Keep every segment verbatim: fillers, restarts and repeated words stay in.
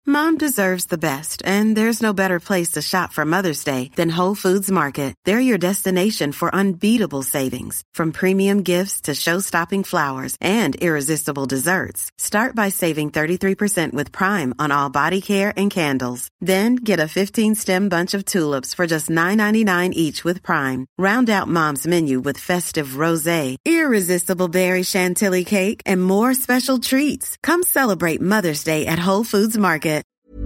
Mom deserves the best, and there's no better place to shop for Mother's Day than Whole Foods Market. They're your destination for unbeatable savings, from premium gifts to show-stopping flowers and irresistible desserts. Start by saving thirty-three percent with Prime on all body care and candles. Then get a fifteen-stem bunch of tulips for just nine ninety-nine each with Prime. Round out Mom's menu with festive rosé, irresistible berry chantilly cake, and more special treats. Come celebrate Mother's Day at Whole Foods Market.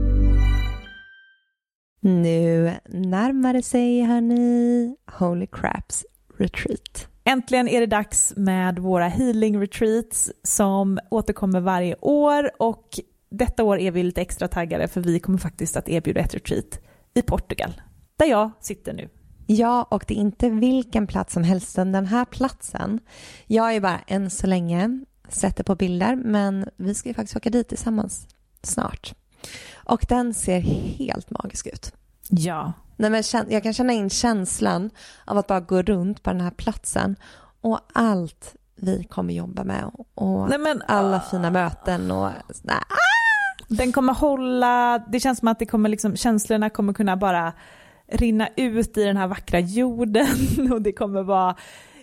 Nu närmar det sig, hörni, Holy Craps Retreat. Äntligen är det dags med våra healing retreats som återkommer varje år, och detta år är vi lite extra taggade för vi kommer faktiskt att erbjuda ett retreat i Portugal, där jag sitter nu. Ja, och det är inte vilken plats som helst, den här platsen. Jag är bara än så länge sätter på bilder, men vi ska ju faktiskt åka dit tillsammans snart. Och den ser helt magisk ut. Ja. Nej, men jag kan känna in känslan av att bara gå runt på den här platsen och allt vi kommer jobba med och Nej, men, alla uh... fina möten och nej. Den kommer hålla, det känns som att det kommer liksom, känslorna kommer kunna bara rinna ut i den här vackra jorden, och det kommer vara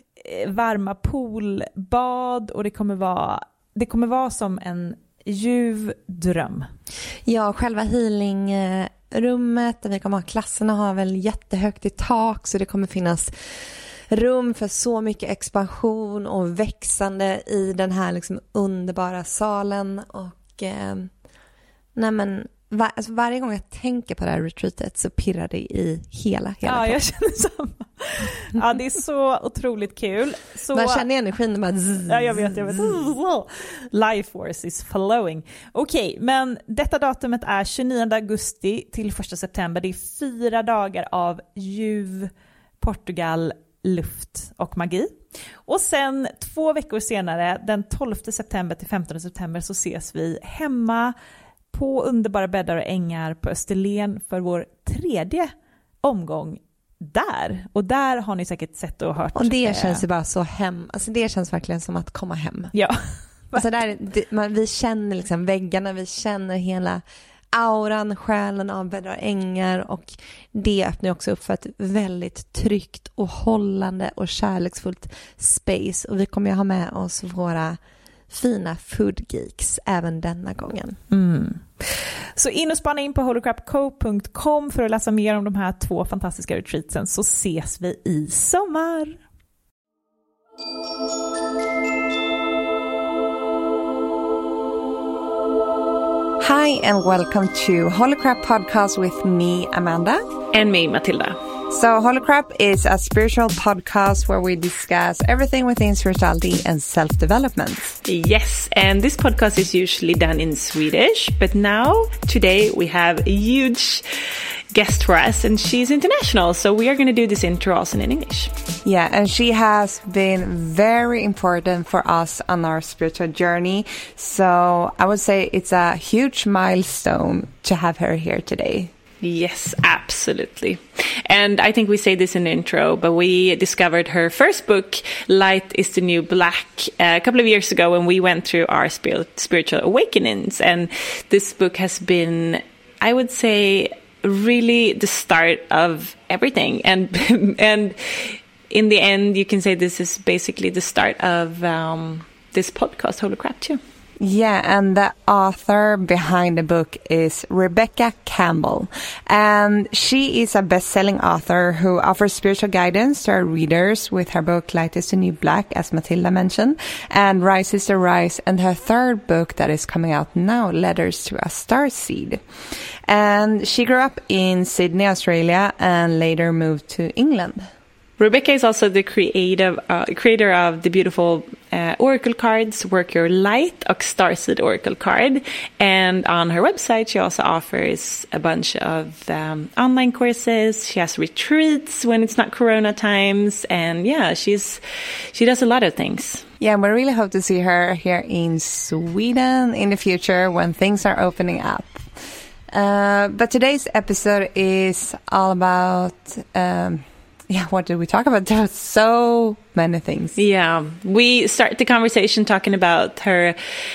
varma poolbad, och det kommer vara det kommer vara som en ljuv dröm. Ja, själva healingrummet där vi kommer ha klasserna har väl jättehögt i tak, så det kommer finnas rum för så mycket expansion och växande i den här liksom underbara salen. Och eh, nej men var, alltså varje gång jag tänker på det här retreatet så pirrar det i hela hela Ja, jag känner samma. Ja, det är så otroligt kul. Så... Man känner energin bara zzz, ja, jag vet, jag vet. Life force is flowing. Okej, okay, men detta datumet är tjugonionde augusti till första september. Det är fyra dagar av ljuv Portugal, luft och magi. Och sen två veckor senare, den tolfte september till femtonde september, så ses vi hemma på underbara bäddar och ängar på Österlen för vår tredje omgång där. Och där har ni säkert sett och hört. Och det känns ju bara så hem. Alltså det känns verkligen som att komma hem. Ja. Alltså där, det, man, vi känner liksom väggarna, vi känner hela auran, själen av bäddar och ängar, och det öppnar också upp för ett väldigt tryggt och hållande och kärleksfullt space. Och vi kommer ju ha med oss våra fina food geeks även denna gången. Mm. Så in och spana in på holy crap co punkt com för att läsa mer om de här två fantastiska retreatsen, så ses vi i sommar. Hi and welcome to Holy Crap Podcast with me, Amanda. And me, Matilda. So Holy Crap is a spiritual podcast where we discuss everything within spirituality and self-development. Yes, and this podcast is usually done in Swedish, but now, today, we have a huge guest for us, and she's international, so we are going to do this intro also in English. Yeah, and she has been very important for us on our spiritual journey, so I would say it's a huge milestone to have her here today. Yes, absolutely. And I think we say this in the intro, but we discovered her first book, Light is the New Black, a couple of years ago when we went through our spirit, spiritual awakenings. And this book has been, I would say, really the start of everything. And and in the end, you can say this is basically the start of um, this podcast, Holy Crap, too. Yeah, and the author behind the book is Rebecca Campbell. And she is a best-selling author who offers spiritual guidance to our readers with her book Light is the New Black, as Matilda mentioned, and Rise is the Rise, and her third book that is coming out now, Letters to a Starseed. And she grew up in Sydney, Australia, and later moved to England. Rebecca is also the creative uh, creator of the beautiful uh, oracle cards, Work Your Light, och Starseed Oracle card. And on her website, she also offers a bunch of um, online courses. She has retreats when it's not Corona times. And yeah, she's she does a lot of things. Yeah, we really hope to see her here in Sweden in the future when things are opening up. Uh, but today's episode is all about... Um, yeah, what did we talk about? There was so many things. Yeah, we start the conversation talking about her,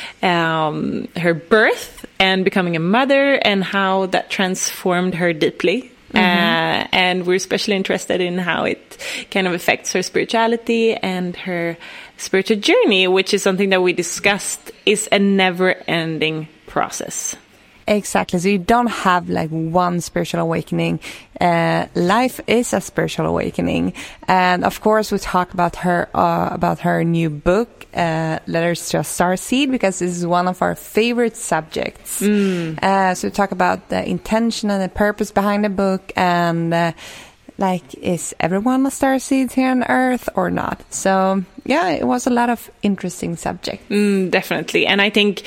um, her birth and becoming a mother and how that transformed her deeply. Mm-hmm. Uh, and we're especially interested in how it kind of affects her spirituality and her spiritual journey, which is something that we discussed is a never-ending process. Exactly. So you don't have like one spiritual awakening. Uh, life is a spiritual awakening. And of course, we talk about her, uh, about her new book, uh, Letters to a Starseed, because this is one of our favorite subjects. Mm. Uh, so we talk about the intention and the purpose behind the book and, uh, like, is everyone a starseed here on Earth or not? So, yeah, it was a lot of interesting subjects. Mm, definitely. And I think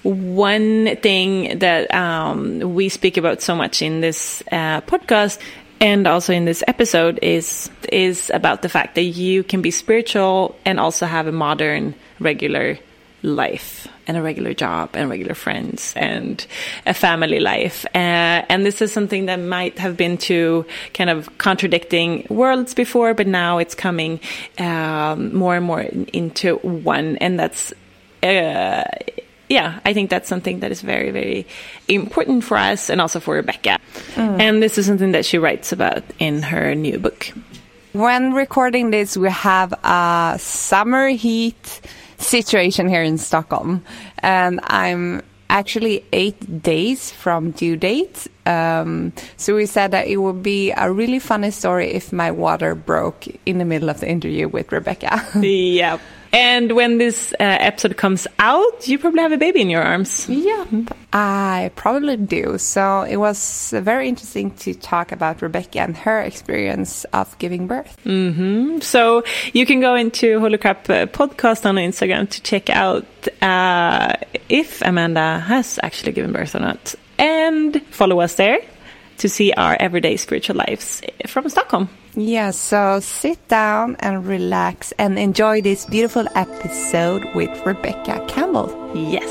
one thing that um, we speak about so much in this uh, podcast and also in this episode is is about the fact that you can be spiritual and also have a modern, regular life and a regular job and regular friends and a family life. Uh, and this is something that might have been two kind of contradicting worlds before, but now it's coming um, more and more into one. And that's, uh, yeah, I think that's something that is very, very important for us and also for Rebecca. Mm. And this is something that she writes about in her new book. When recording this, we have a summer heat situation here in Stockholm, and I'm actually eight days from due date. Um, so we said that it would be a really funny story if my water broke in the middle of the interview with Rebecca. Yeah. And when this uh, episode comes out, you probably have a baby in your arms. Yeah, I probably do. So it was very interesting to talk about Rebecca and her experience of giving birth. Mm-hmm. So you can go into Holy Crap uh, podcast on Instagram to check out uh, if Amanda has actually given birth or not. And follow us there to see our everyday spiritual lives from Stockholm. Yeah, so sit down and relax and enjoy this beautiful episode with Rebecca Campbell. Yes.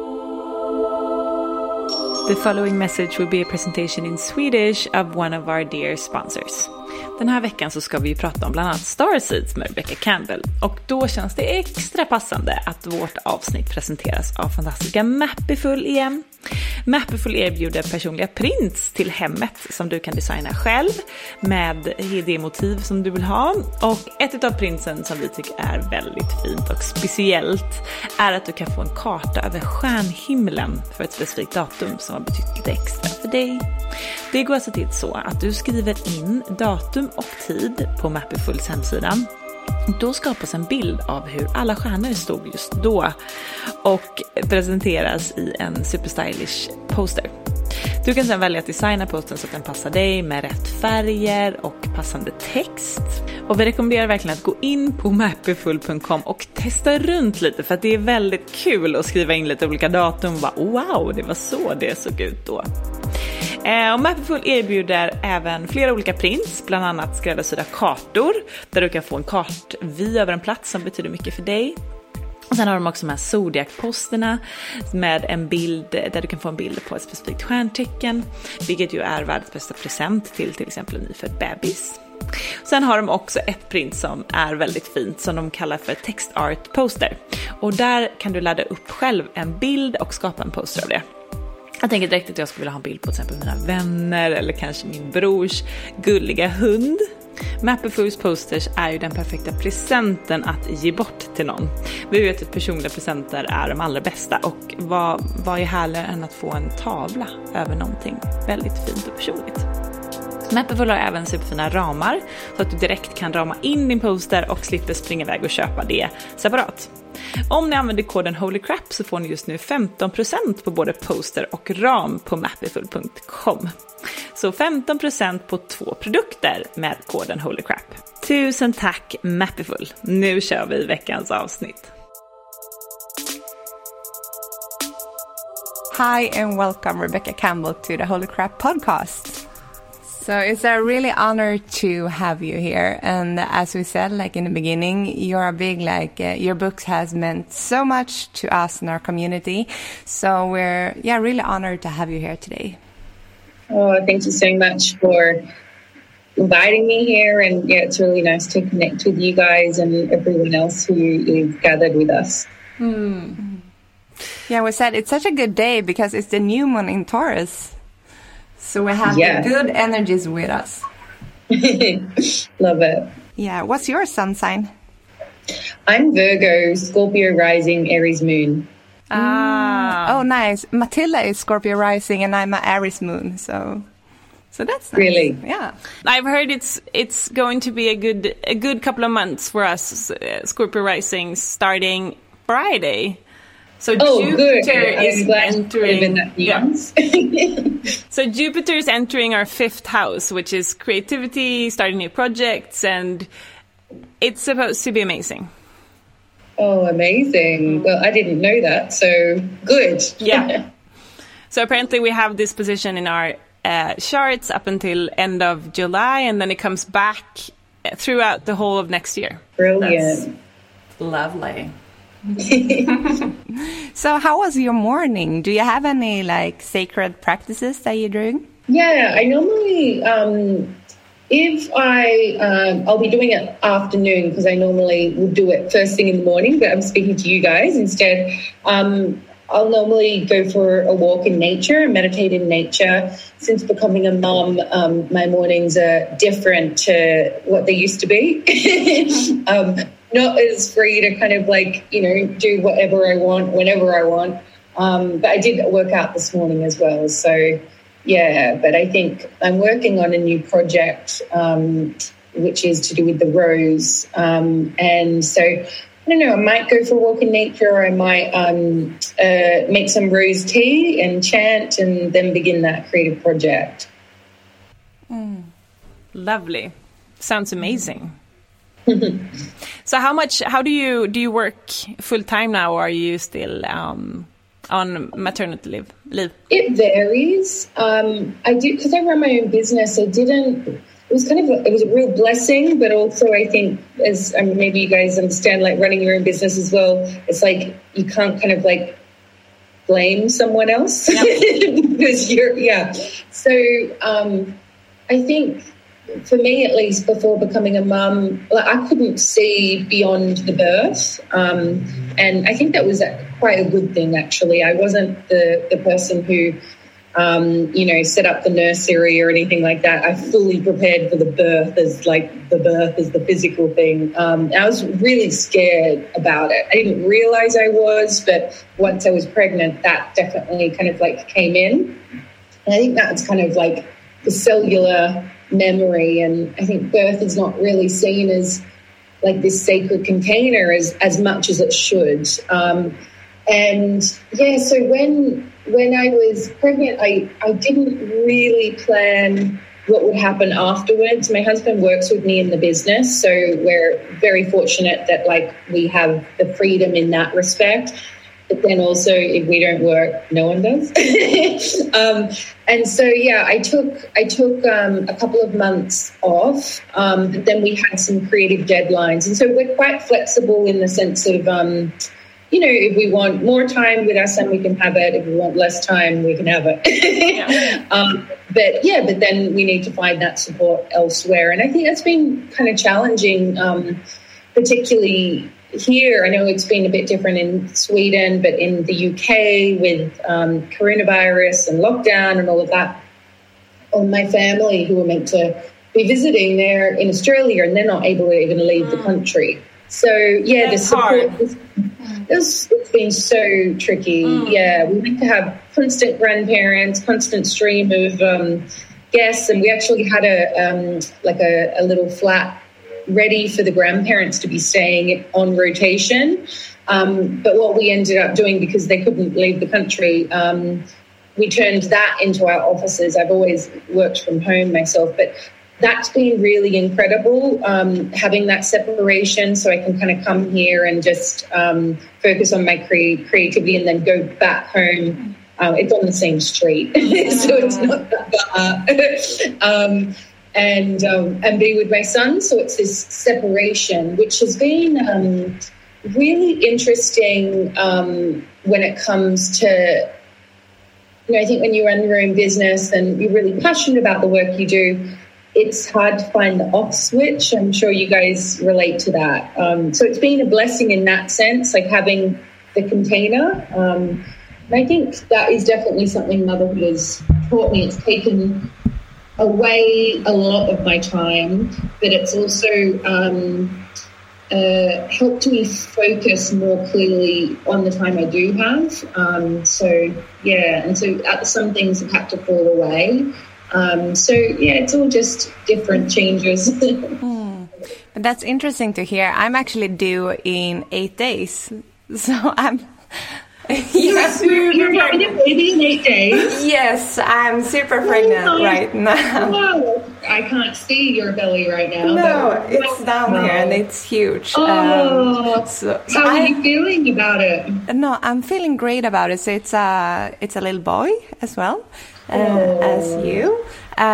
The following message will be a presentation in Swedish of one of our dear sponsors. Den här veckan så ska vi prata om bland annat Starseeds med Rebecca Campbell. Och då känns det extra passande att vårt avsnitt presenteras av fantastiska Mapiful igen. Mapiful erbjuder personliga prints till hemmet som du kan designa själv med det motiv som du vill ha. Och ett av printsen som vi tycker är väldigt fint och speciellt är att du kan få en karta över stjärnhimlen för ett specifikt datum som har betytt lite extra för dig. Det går alltså till så att du skriver in datum och tid på Mapifuls hemsida. Då skapas en bild av hur alla stjärnor stod just då och presenteras i en superstylish poster. Du kan sedan välja att designa postern så att den passar dig med rätt färger och passande text. Och vi rekommenderar verkligen att gå in på mapiful punkt com och testa runt lite, för att det är väldigt kul att skriva in lite olika datum och bara wow, det var så det såg ut då. Och Mapiful erbjuder även flera olika prints, bland annat skräddarsydda kartor där du kan få en kartvy över en plats som betyder mycket för dig. Och sen har de också de här zodiac-posterna med en bild där du kan få en bild på ett specifikt stjärntecken, vilket ju är världens bästa present till till exempel en nyfödd bebis. Sen har de också ett print som är väldigt fint som de kallar för text art poster. Och där kan du ladda upp själv en bild och skapa en poster av det. Jag tänker direkt att jag skulle vilja ha en bild på till exempel mina vänner eller kanske min brors gulliga hund. Mapifuls posters är ju den perfekta presenten att ge bort till någon. Vi vet att personliga presenter är de allra bästa, och vad, vad är härligare än att få en tavla över någonting väldigt fint och personligt. Mapiful har även superfina ramar så att du direkt kan rama in din poster och slipper springa iväg och köpa det separat. Om ni använder koden Holy Crap så får ni just nu femton procent på både poster och ram på mapiful punkt com. Så femton procent på två produkter med koden Holy Crap. Tusen tack Mapiful. Nu kör vi veckans avsnitt. Hi and welcome Rebecca Campbell to the Holy Crap podcast. So it's a really honor to have you here. And as we said, like in the beginning, you're a big, like, uh, your books has meant so much to us in our community. So we're, yeah, really honored to have you here today. Oh, thank you so much for inviting me here. And yeah, it's really nice to connect with you guys and everyone else who is gathered with us. Hmm. Yeah, we said it's such a good day because it's the new moon in Taurus. So we have yeah. the good energies with us. Love it. Yeah. What's your sun sign? I'm Virgo, Scorpio rising, Aries moon. Ah. Oh, nice. Matilda is Scorpio rising and I'm an Aries moon. So so that's nice. Really? Yeah. I've heard it's it's going to be a good a good couple of months for us, uh, Scorpio rising, starting Friday. So oh, Jupiter good. is entering. Yeah. So Jupiter is entering our fifth house, which is creativity, starting new projects, and it's supposed to be amazing. Oh, amazing. Well, I didn't know that, so good. Yeah. So apparently we have this position in our uh, charts up until end of July, and then it comes back throughout the whole of next year. Brilliant. That's lovely. So how was your morning? Do you have any like sacred practices that you're doing? Yeah, I normally, um, if I, um, I'll be doing it afternoon because I normally would do it first thing in the morning, but I'm speaking to you guys instead. Um, I'll normally go for a walk in nature, meditate in nature. Since becoming a mum, um, my mornings are different to what they used to be. um, not as free to kind of like, you know, do whatever I want, whenever I want. Um, but I did work out this morning as well. So, yeah, but I think I'm working on a new project, um, which is to do with the rose. Um, and so, I don't know, I might go for a walk in nature or I might um, uh, make some rose tea and chant and then begin that creative project. Mm. Lovely. Sounds amazing. So how much, how do you, do you work full time now, or are you still um, on maternity leave? leave? It varies. Um, I do, because I run my own business, I didn't, it was kind of, a, it was a real blessing, but also I think as um, maybe you guys understand, like running your own business as well, it's like you can't kind of like blame someone else yep. because you're, yeah. So um, I think, for me, at least, before becoming a mum, like, I couldn't see beyond the birth. Um, and I think that was a, quite a good thing, actually. I wasn't the, the person who, um, you know, set up the nursery or anything like that. I fully prepared for the birth as, like, the birth is the physical thing. Um, I was really scared about it. I didn't realize I was, but once I was pregnant, that definitely kind of, like, came in. And I think that's kind of, like, the cellular memory, and I think birth is not really seen as like this sacred container as as much as it should. Um, and yeah, so when when I was pregnant, I I didn't really plan what would happen afterwards. My husband works with me in the business, so we're very fortunate that like we have the freedom in that respect. But then also, if we don't work, no one does. um, and so, yeah, I took I took um, a couple of months off. Um, but then we had some creative deadlines, and so we're quite flexible in the sense of, um, you know, if we want more time with our son, we can have it. If we want less time, we can have it. yeah. um, but yeah, but then we need to find that support elsewhere, and I think that's been kind of challenging, um, particularly. Here, I know it's been a bit different in Sweden, but in the U K with um, coronavirus and lockdown and all of that, on my family who were meant to be visiting there in Australia, and they're not able to even leave mm. the country. So, yeah, That's the support hard. is, it's, it's been so tricky. Mm. Yeah, we need to have constant grandparents, constant stream of um, guests, and we actually had a um, like a, a little flat ready for the grandparents to be staying on rotation. Um, but what we ended up doing, because they couldn't leave the country, um, we turned that into our offices. I've always worked from home myself, but that's been really incredible, um, having that separation so I can kind of come here and just um, focus on my cre- creativity and then go back home. Um, it's on the same street, so it's not that far. um, and um, and be with my son. So it's this separation, which has been um, really interesting um, when it comes to, you know, I think when you run your own business and you're really passionate about the work you do, it's hard to find the off switch. I'm sure you guys relate to that. Um, so it's been a blessing in that sense, like having the container. Um, and I think that is definitely something motherhood has taught me. It's taken away a lot of my time, but it's also um, uh, helped me focus more clearly on the time I do have. Um, so, yeah, and so some things have had to fall away. Um, so, yeah, it's all just different changes. mm. But that's interesting to hear. I'm actually due in eight days. So I'm... Yes, you're, you're having a baby in eight days? Yes, I'm super pregnant oh, right now. Wow. I can't see your belly right now. No, but, it's well, down no. here and it's huge. Oh, um, so, so how are I, you feeling about it? No, I'm feeling great about it. So it's a, it's a little boy as well. Uh, oh. As you.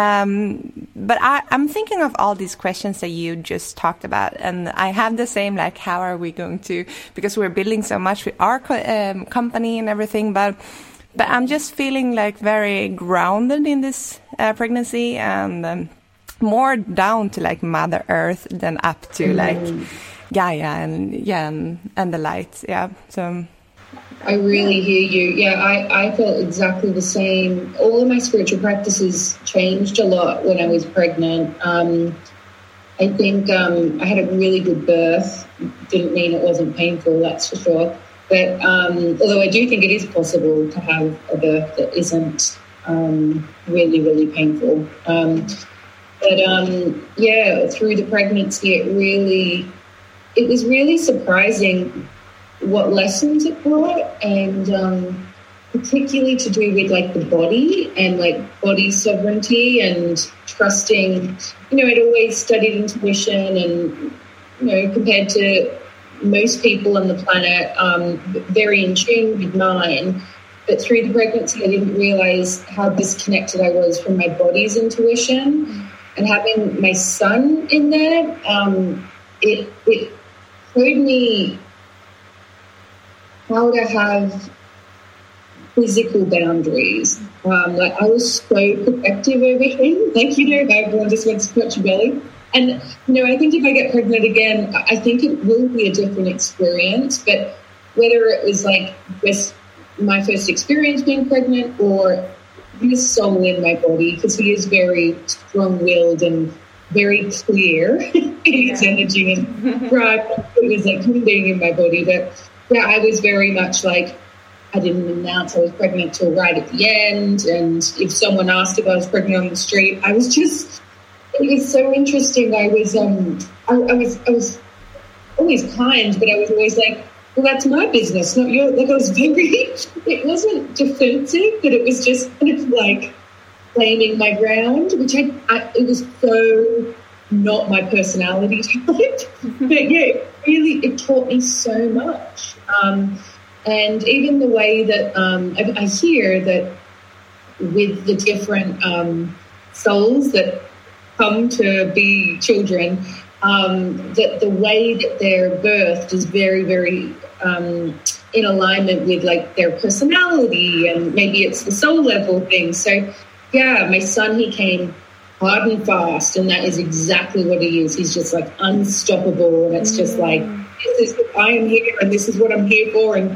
Um, but I, I'm thinking of all these questions that you just talked about, and I have the same, like, how are we going to, because we're building so much with our co- um, company and everything, but but I'm just feeling like very grounded in this uh, pregnancy, and um, more down to like Mother Earth than up to mm. like Gaia and yeah and, and the light. Yeah, so. I really hear you. Yeah, I, I felt exactly the same. All of my spiritual practices changed a lot when I was pregnant. Um, I think um, I had a really good birth. Didn't mean it wasn't painful, that's for sure. But um, although I do think it is possible to have a birth that isn't um, really, really painful. Um, but um, yeah, through the pregnancy, it really, it was really surprising what lessons it brought, and um, particularly to do with like the body and like body sovereignty and trusting. You know, I'd always studied intuition, and you know, compared to most people on the planet, um, very in tune with mine. But through the pregnancy, I didn't realize how disconnected I was from my body's intuition. Mm-hmm. And having my son in there, um, it it showed me how to have physical boundaries. Um, like I was so protective over him. Like, you know, how everyone just wants to touch your belly. And, you know, I think if I get pregnant again, I think it will be a different experience. But whether it was like just my first experience being pregnant or his soul in my body, because he is very strong-willed and very clear in his yeah. energy. And right, it was like him being in my body. But yeah, I was very much like, I didn't announce I was pregnant till right at the end. And if someone asked if I was pregnant on the street, I was just, it was so interesting. I was, um, I, I was, I was always kind, but I was always like, well, that's my business, not yours. Like I was very, it wasn't defensive, but it was just kind of like claiming my ground, which I, I it was so not my personality type. But yeah, it really, it taught me so much. Um, and even the way that um, I, I hear that with the different um, souls that come to be children, um, that the way that they're birthed is very, very um, in alignment with like their personality, and maybe it's the soul level thing. So yeah, my son, he came hard and fast, and that is exactly what he is. He's just like unstoppable, and it's just like, this is, I am here, and this is what I'm here for, and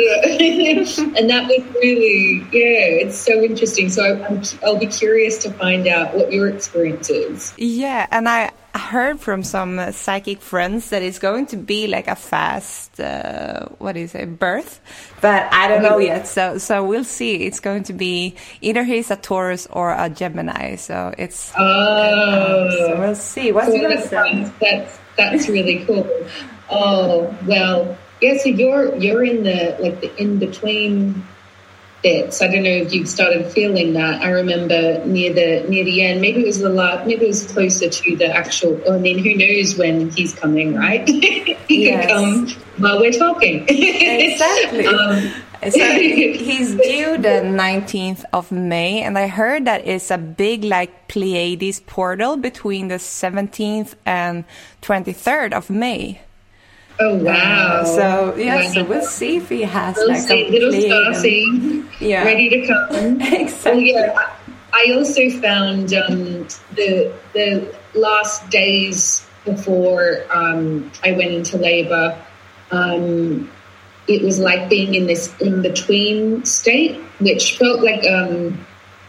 and that was really, yeah, it's so interesting. So I'm, I'll be curious to find out what your experience is. Yeah, and I heard from some uh, psychic friends that it's going to be like a fast, uh, what do you say, birth, but I don't know yet. So, so we'll see. It's going to be either he's a Taurus or a Gemini. So it's. Oh, uh, so we'll see. What's so your that's, that's that's really cool. Oh well, yeah. So you're you're in the like the in between bits. I don't know if you've started feeling that. I remember near the near the end. Maybe it was the last. Maybe it was closer to the actual. I mean, who knows when he's coming, right? he yes. can come while we're talking. Exactly. um, so he's due the nineteenth of May, and I heard that it's a big like Pleiades portal between the seventeenth and twenty-third of May. Oh wow! Uh, so yeah, wow. So we'll see if he has we'll like see, a little Pleiades. Starcy, yeah, ready to come. Exactly. Well, yeah, I also found um, the the last days before um, I went into labour, um, it was like being in this in-between state, which felt like um,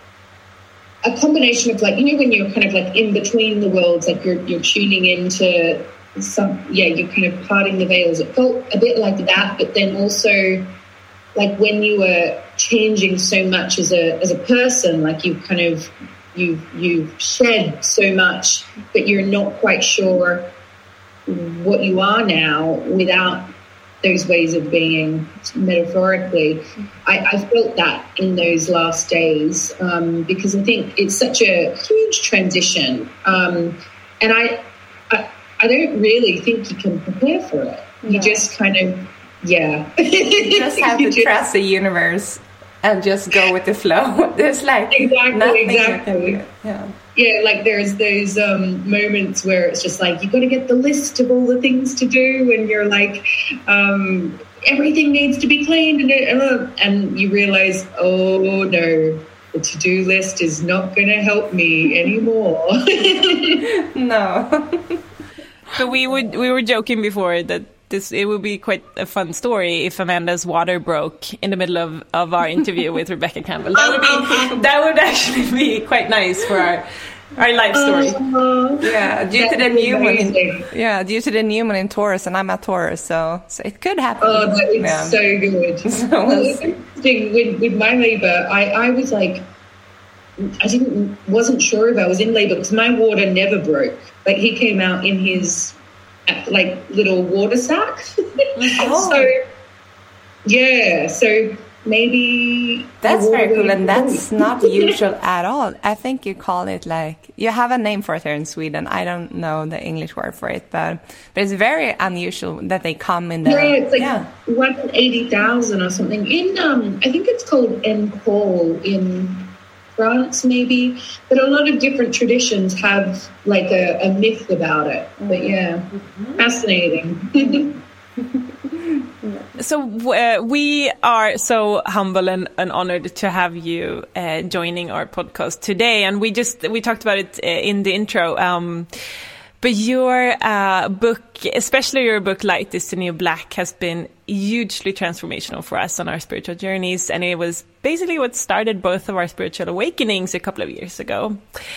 a combination of like, you know, when you're kind of like in between the worlds, like you're you're tuning into some, yeah, you're kind of parting the veils. It felt a bit like that, but then also like when you were changing so much as a as a person, like you kind of you you shed so much, but you're not quite sure what you are now without those ways of being, metaphorically. I, I felt that in those last days um, because I think it's such a huge transition, um, and I, I I don't really think you can prepare for it. You no. just kind of. Yeah. You just have to trust the universe and just go with the flow. There's like exactly, nothing exactly. You can do. Yeah. Yeah, like there's those um, moments where it's just like, you got to get the list of all the things to do, and you're like, um, everything needs to be cleaned, and, uh, and you realize, oh no, the to-do list is not going to help me anymore. No. So we would we were joking before that this it would be quite a fun story if Amanda's water broke in the middle of, of our interview with Rebecca Campbell. That would be that would actually be quite nice for our our life story. Uh, yeah, due to the new moon in, yeah, due to the new moon in Taurus, and I'm a Taurus, so so it could happen. Oh, that is yeah. so good. So well, it's interesting with with my labour. I I was like, I didn't wasn't sure if I was in labour because my water never broke. Like he came out in his like little water sack. Oh. So yeah, so maybe that's very cool, and that's not usual at all. I think you call it like, you have a name for it here in Sweden. I don't know the English word for it, but but it's very unusual that they come in the yeah, it's like yeah. one in eighty thousand or something. In um, I think it's called Encol in France, maybe, but a lot of different traditions have like a, a myth about it. But yeah, mm-hmm. Fascinating. So uh, we are so humble and, and honored to have you uh, joining our podcast today, and we just we talked about it uh, in the intro. Um, But your uh, book, especially your book, Light is the New Black, has been hugely transformational for us on our spiritual journeys. And it was basically what started both of our spiritual awakenings a couple of years ago.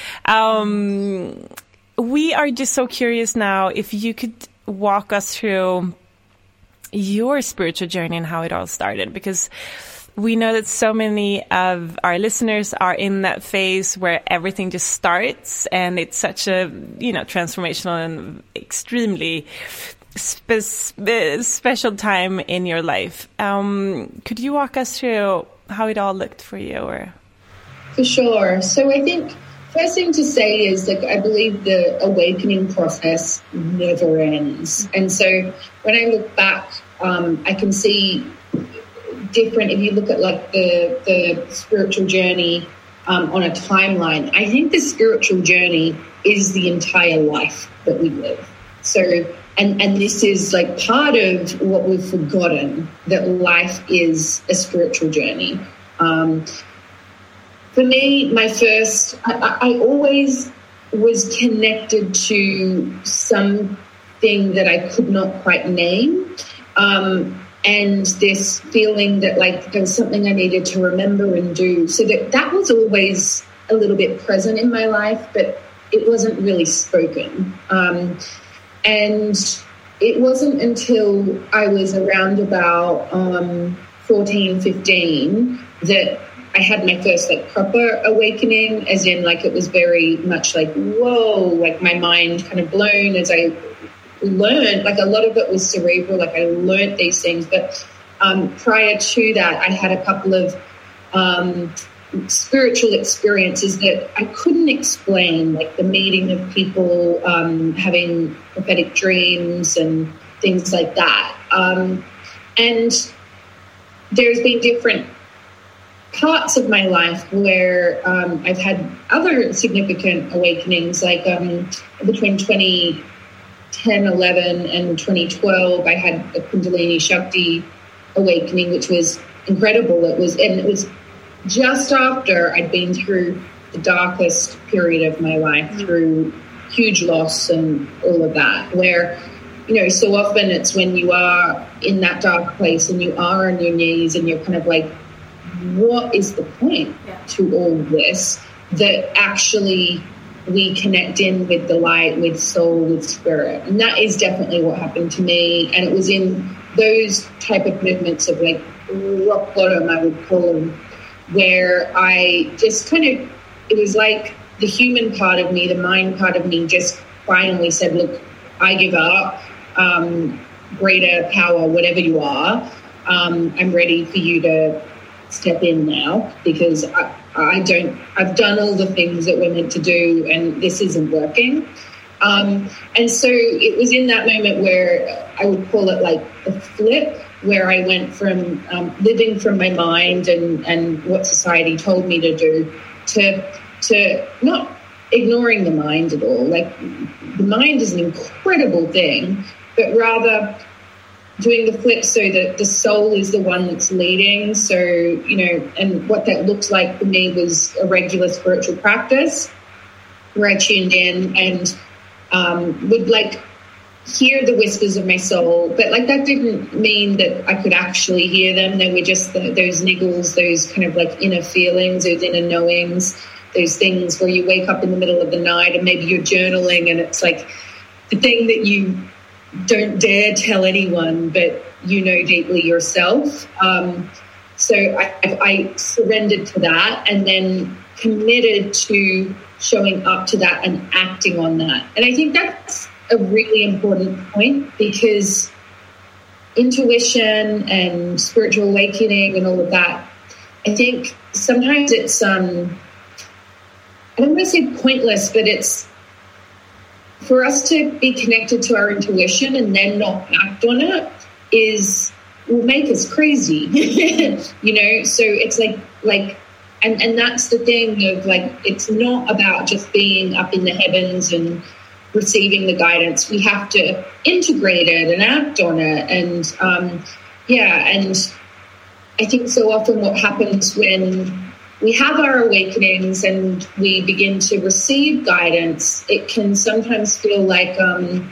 Um, we are just so curious now if you could walk us through your spiritual journey and how it all started, because we know that so many of our listeners are in that phase where everything just starts, and it's such a, you know, transformational and extremely spe- spe- special time in your life. Um, could you walk us through how it all looked for you? Or For sure. So I think first thing to say is, like, I believe the awakening process never ends. And so when I look back, um, I can see different, if you look at like the the spiritual journey um, on a timeline, I think the spiritual journey is the entire life that we live. So, and, and this is like part of what we've forgotten, that life is a spiritual journey. Um, for me, my first, I, I always was connected to something that I could not quite name. Um, And this feeling that like there was something I needed to remember and do. So that, that was always a little bit present in my life, but it wasn't really spoken. Um, and it wasn't until I was around about um, fourteen, fifteen that I had my first like proper awakening, as in like it was very much like, whoa, like my mind kind of blown as I learned. Like a lot of it was cerebral, like I learned these things, but um, prior to that I had a couple of um, spiritual experiences that I couldn't explain, like the meeting of people, um, having prophetic dreams and things like that. Um, and there's been different parts of my life where um, I've had other significant awakenings, like um, between twenty ten, eleven and twenty twelve, I had a Kundalini Shakti awakening, which was incredible. It was, and it was just after I'd been through the darkest period of my life through huge loss and all of that, where, you know, so often it's when you are in that dark place and you are on your knees and you're kind of like, what is the point yeah. to all this, that actually we connect in with the light, with soul, with spirit. And that is definitely what happened to me. And it was in those type of movements of like rock bottom, I would call them, where I just kind of, it was like the human part of me, the mind part of me just finally said, look, I give up, um, greater power, whatever you are, um, I'm ready for you to step in now, because I, I don't, I've done all the things that we're meant to do and this isn't working. Um, and so it was in that moment where I would call it like a flip, where I went from um, living from my mind and, and what society told me to do to to not ignoring the mind at all. Like, the mind is an incredible thing, but rather doing the flip so that the soul is the one that's leading. So, you know, and what that looked like for me was a regular spiritual practice where I tuned in and um, would like hear the whispers of my soul, but like that didn't mean that I could actually hear them. They were just the, those niggles, those kind of like inner feelings, those inner knowings, those things where you wake up in the middle of the night and maybe you're journaling and it's like the thing that you don't dare tell anyone, but you know deeply yourself. Um, so I, I surrendered to that and then committed to showing up to that and acting on that. And I think that's a really important point, because intuition and spiritual awakening and all of that, I think sometimes it's, um, I don't want to say pointless, but it's for us to be connected to our intuition and then not act on it is will make us crazy, you know? So it's like, like, and, and that's the thing of like, it's not about just being up in the heavens and receiving the guidance. We have to integrate it and act on it. And um, yeah, and I think so often what happens when we have our awakenings and we begin to receive guidance, it can sometimes feel like um,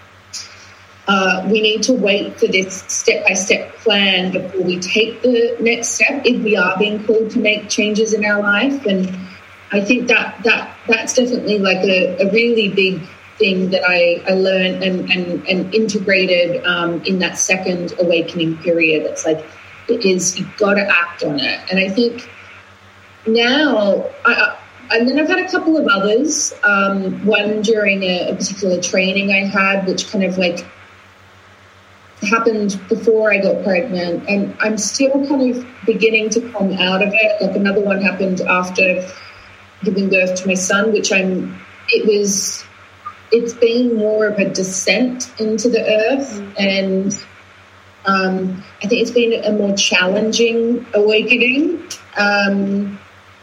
uh, we need to wait for this step-by-step plan before we take the next step if we are being called to make changes in our life. And I think that that that's definitely like a, a really big thing that I, I learned and, and, and integrated um, in that second awakening period. It's like, it is, you've got to act on it. And I think now, I, I, and then I've had a couple of others, um, one during a, a particular training I had, which kind of like happened before I got pregnant, and I'm still kind of beginning to come out of it. Like another one happened after giving birth to my son, which I'm, it was, it's been more of a descent into the earth. Mm-hmm. And um, I think it's been a more challenging awakening. Um,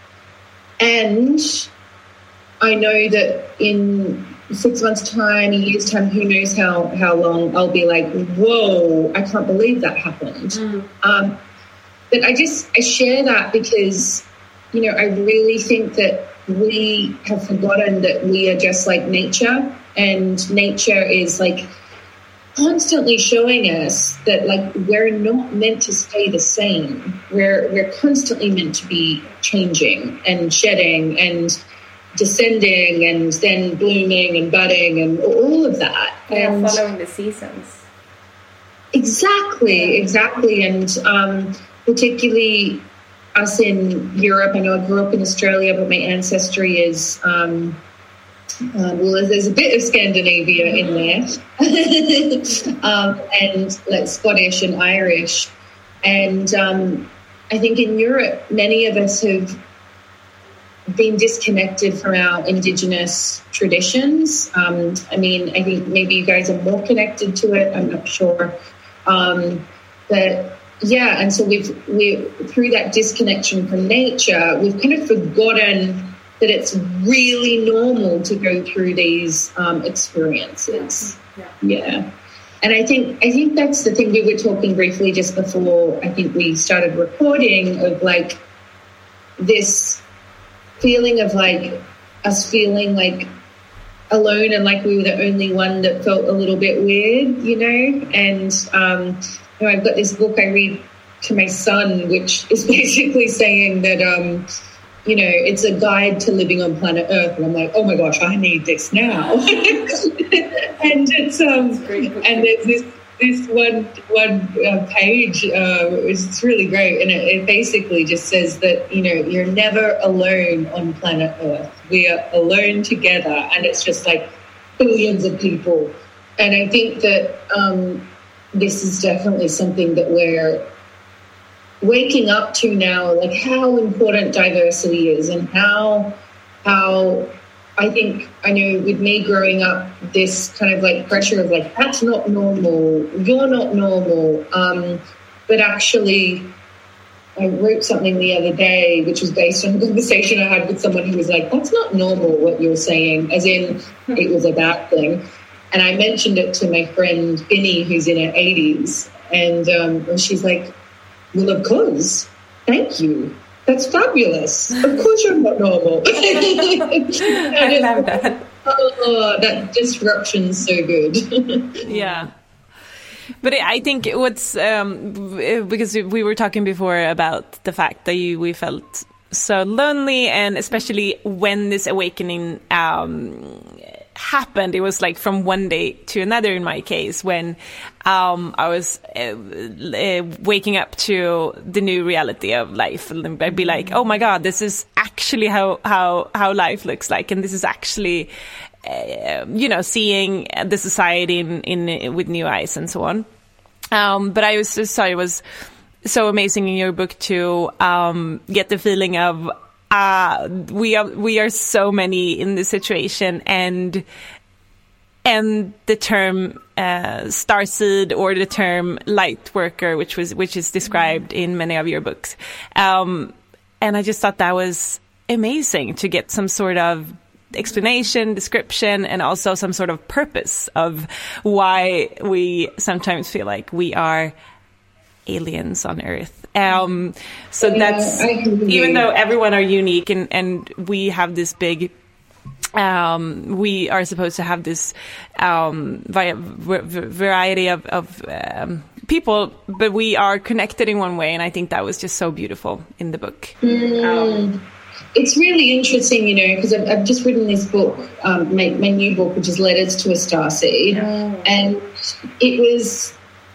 and I know that in six months' time, a year's time, who knows how, how long, I'll be like, whoa, I can't believe that happened. Mm. Um, but I just, I share that because, you know, I really think that we have forgotten that we are just like nature, and nature is like constantly showing us that like we're not meant to stay the same. We're we're constantly meant to be changing and shedding and descending and then blooming and budding and all of that. Yeah, and following the seasons. Exactly, exactly. And um, particularly us in Europe, I know I grew up in Australia, but my ancestry is, um, uh, well, there's a bit of Scandinavia in there, um, and like Scottish and Irish. And um, I think in Europe, many of us have been disconnected from our Indigenous traditions. Um, I mean, I think maybe you guys are more connected to it. I'm not sure. Um, but yeah, and so we've we through that disconnection from nature, we've kind of forgotten that it's really normal to go through these um, experiences. Yeah. yeah, and I think I think that's the thing we were talking briefly just before I think we started recording of like this feeling of like us feeling like alone and like we were the only one that felt a little bit weird, you know. And um, you know, I've got this book I read to my son, which is basically saying that, um, you know, it's a guide to living on planet Earth. And I'm like, oh my gosh, I need this now. and it's um, and there's this this one one uh, page. Uh, it's really great, and it, it basically just says that, you know, you're never alone on planet Earth. We are alone together, and it's just like billions of people. And I think that um, this is definitely something that we're waking up to now, like how important diversity is, and how how I think, I know with me growing up, this kind of like pressure of like, that's not normal, you're not normal. Um, but actually, I wrote something the other day, which was based on a conversation I had with someone who was like, that's not normal what you're saying, as in it was a bad thing. And I mentioned it to my friend Binny, who's in her eighties. And, um, and she's like, well, of course, thank you. That's fabulous. Of course you're not normal. I love that. Oh, that disruption's so good. Yeah. But I think what's, um, because we were talking before about the fact that you, we felt so lonely, and especially when this awakening um, happened, it was like from one day to another in my case, when um, I was uh, uh, waking up to the new reality of life. And I'd be like, oh my God, this is actually how, how, how life looks like. And this is actually, uh, you know, seeing the society in, in with new eyes and so on. Um, but I was just thought it was so amazing in your book to um, get the feeling of uh, we are we are so many in this situation, and and the term uh, starseed or the term light worker, which was which is described in many of your books, um, and I just thought that was amazing to get some sort of explanation, description, and also some sort of purpose of why we sometimes feel like we are aliens on Earth. Um, so yeah, that's, even though everyone are unique, and, and we have this big, um, we are supposed to have this um, vi- variety of, of um, people, but we are connected in one way, and I think that was just so beautiful in the book. Mm. Um, It's really interesting, you know, because I've, I've just written this book, um, my, my new book, which is Letters to a Starseed. Oh. And it was,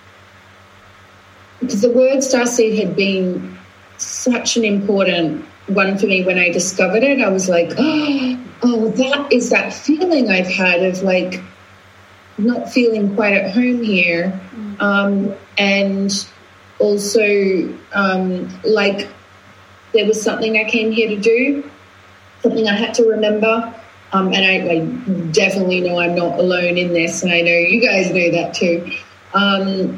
because the word starseed had been such an important one for me when I discovered it. I was like, oh, oh that is that feeling I've had of like not feeling quite at home here. Mm. Um, and also um, like, there was something I came here to do, something I had to remember. Um, and I, I definitely know I'm not alone in this, and I know you guys know that too. Um,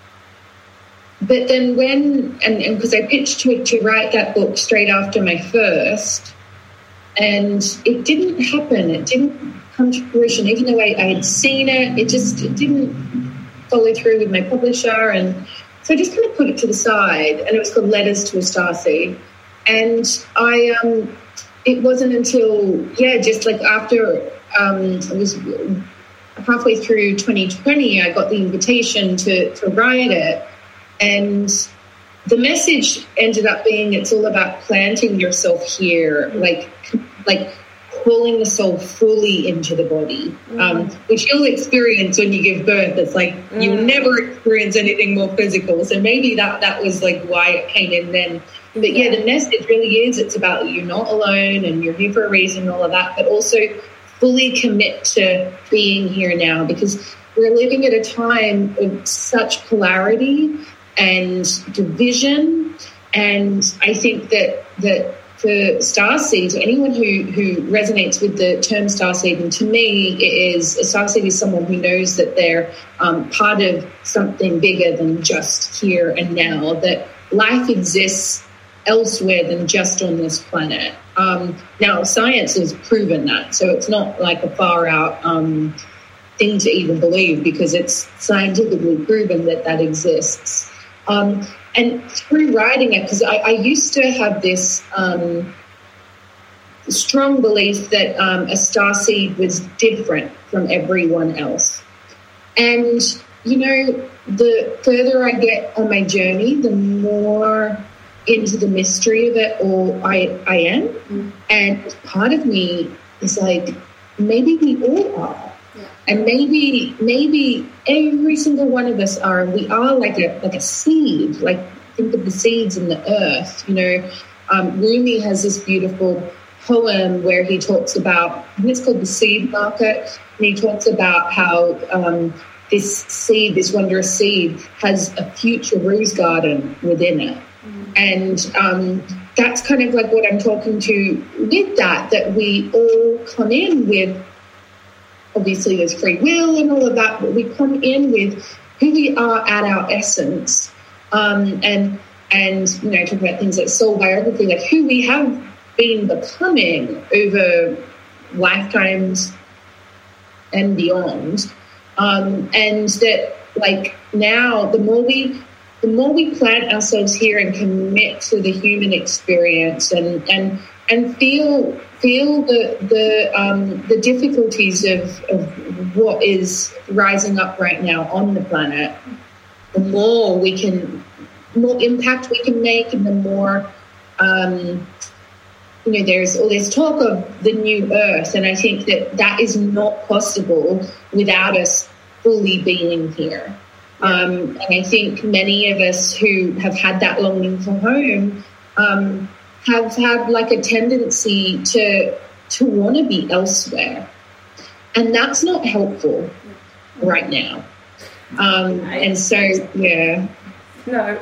but then when, and because I pitched to, to write that book straight after my first, and it didn't happen. It didn't come to fruition. Even though I, I had seen it, it just it didn't follow through with my publisher. And so I just kind of put it to the side, and it was called Letters to a Starseed. And I, um, it wasn't until, yeah, just like after um, it was halfway through twenty twenty, I got the invitation to, to write it. And the message ended up being, it's all about planting yourself here, like, like pulling the soul fully into the body, mm. um, which you'll experience when you give birth. It's like mm. you'll never experience anything more physical. So maybe that, that was like why it came in then. But yeah, the message really is, it's about you're not alone and you're here for a reason and all of that, but also fully commit to being here now, because we're living at a time of such polarity and division. And I think that that for starseed, anyone who, who resonates with the term starseed, and to me it is, a starseed is someone who knows that they're um, part of something bigger than just here and now, that life exists elsewhere than just on this planet. Um, now, science has proven that, so it's not like a far-out um, thing to even believe, because it's scientifically proven that that exists. Um, and through writing it, because I, I used to have this um, strong belief that um, a starseed was different from everyone else. And, you know, the further I get on my journey, the more into the mystery of it all I, I am. Mm. And part of me is like, maybe we all are. Yeah. And maybe maybe every single one of us are. We are like a like a seed. Like, think of the seeds in the earth. You know, um, Rumi has this beautiful poem where he talks about, I think it's called The Seed Market, and he talks about how um, this seed, this wondrous seed, has a future rose garden within it. Mm-hmm. And um, that's kind of like what I'm talking to with that, that we all come in with, obviously there's free will and all of that, but we come in with who we are at our essence. Um, and, and, you know, talk about things like soul biography, like who we have been becoming over lifetimes and beyond. Um, and that, like, now the more we the more we plant ourselves here and commit to the human experience and and and feel feel the the um, the difficulties of, of what is rising up right now on the planet, the more we can more impact we can make, and the more um, you know, there's all this talk of the new earth, and I think that that is not possible without us fully being here. Um, and I think many of us who have had that longing for home um, have had like a tendency to to want to be elsewhere, and that's not helpful right now. Um, and so, yeah, no.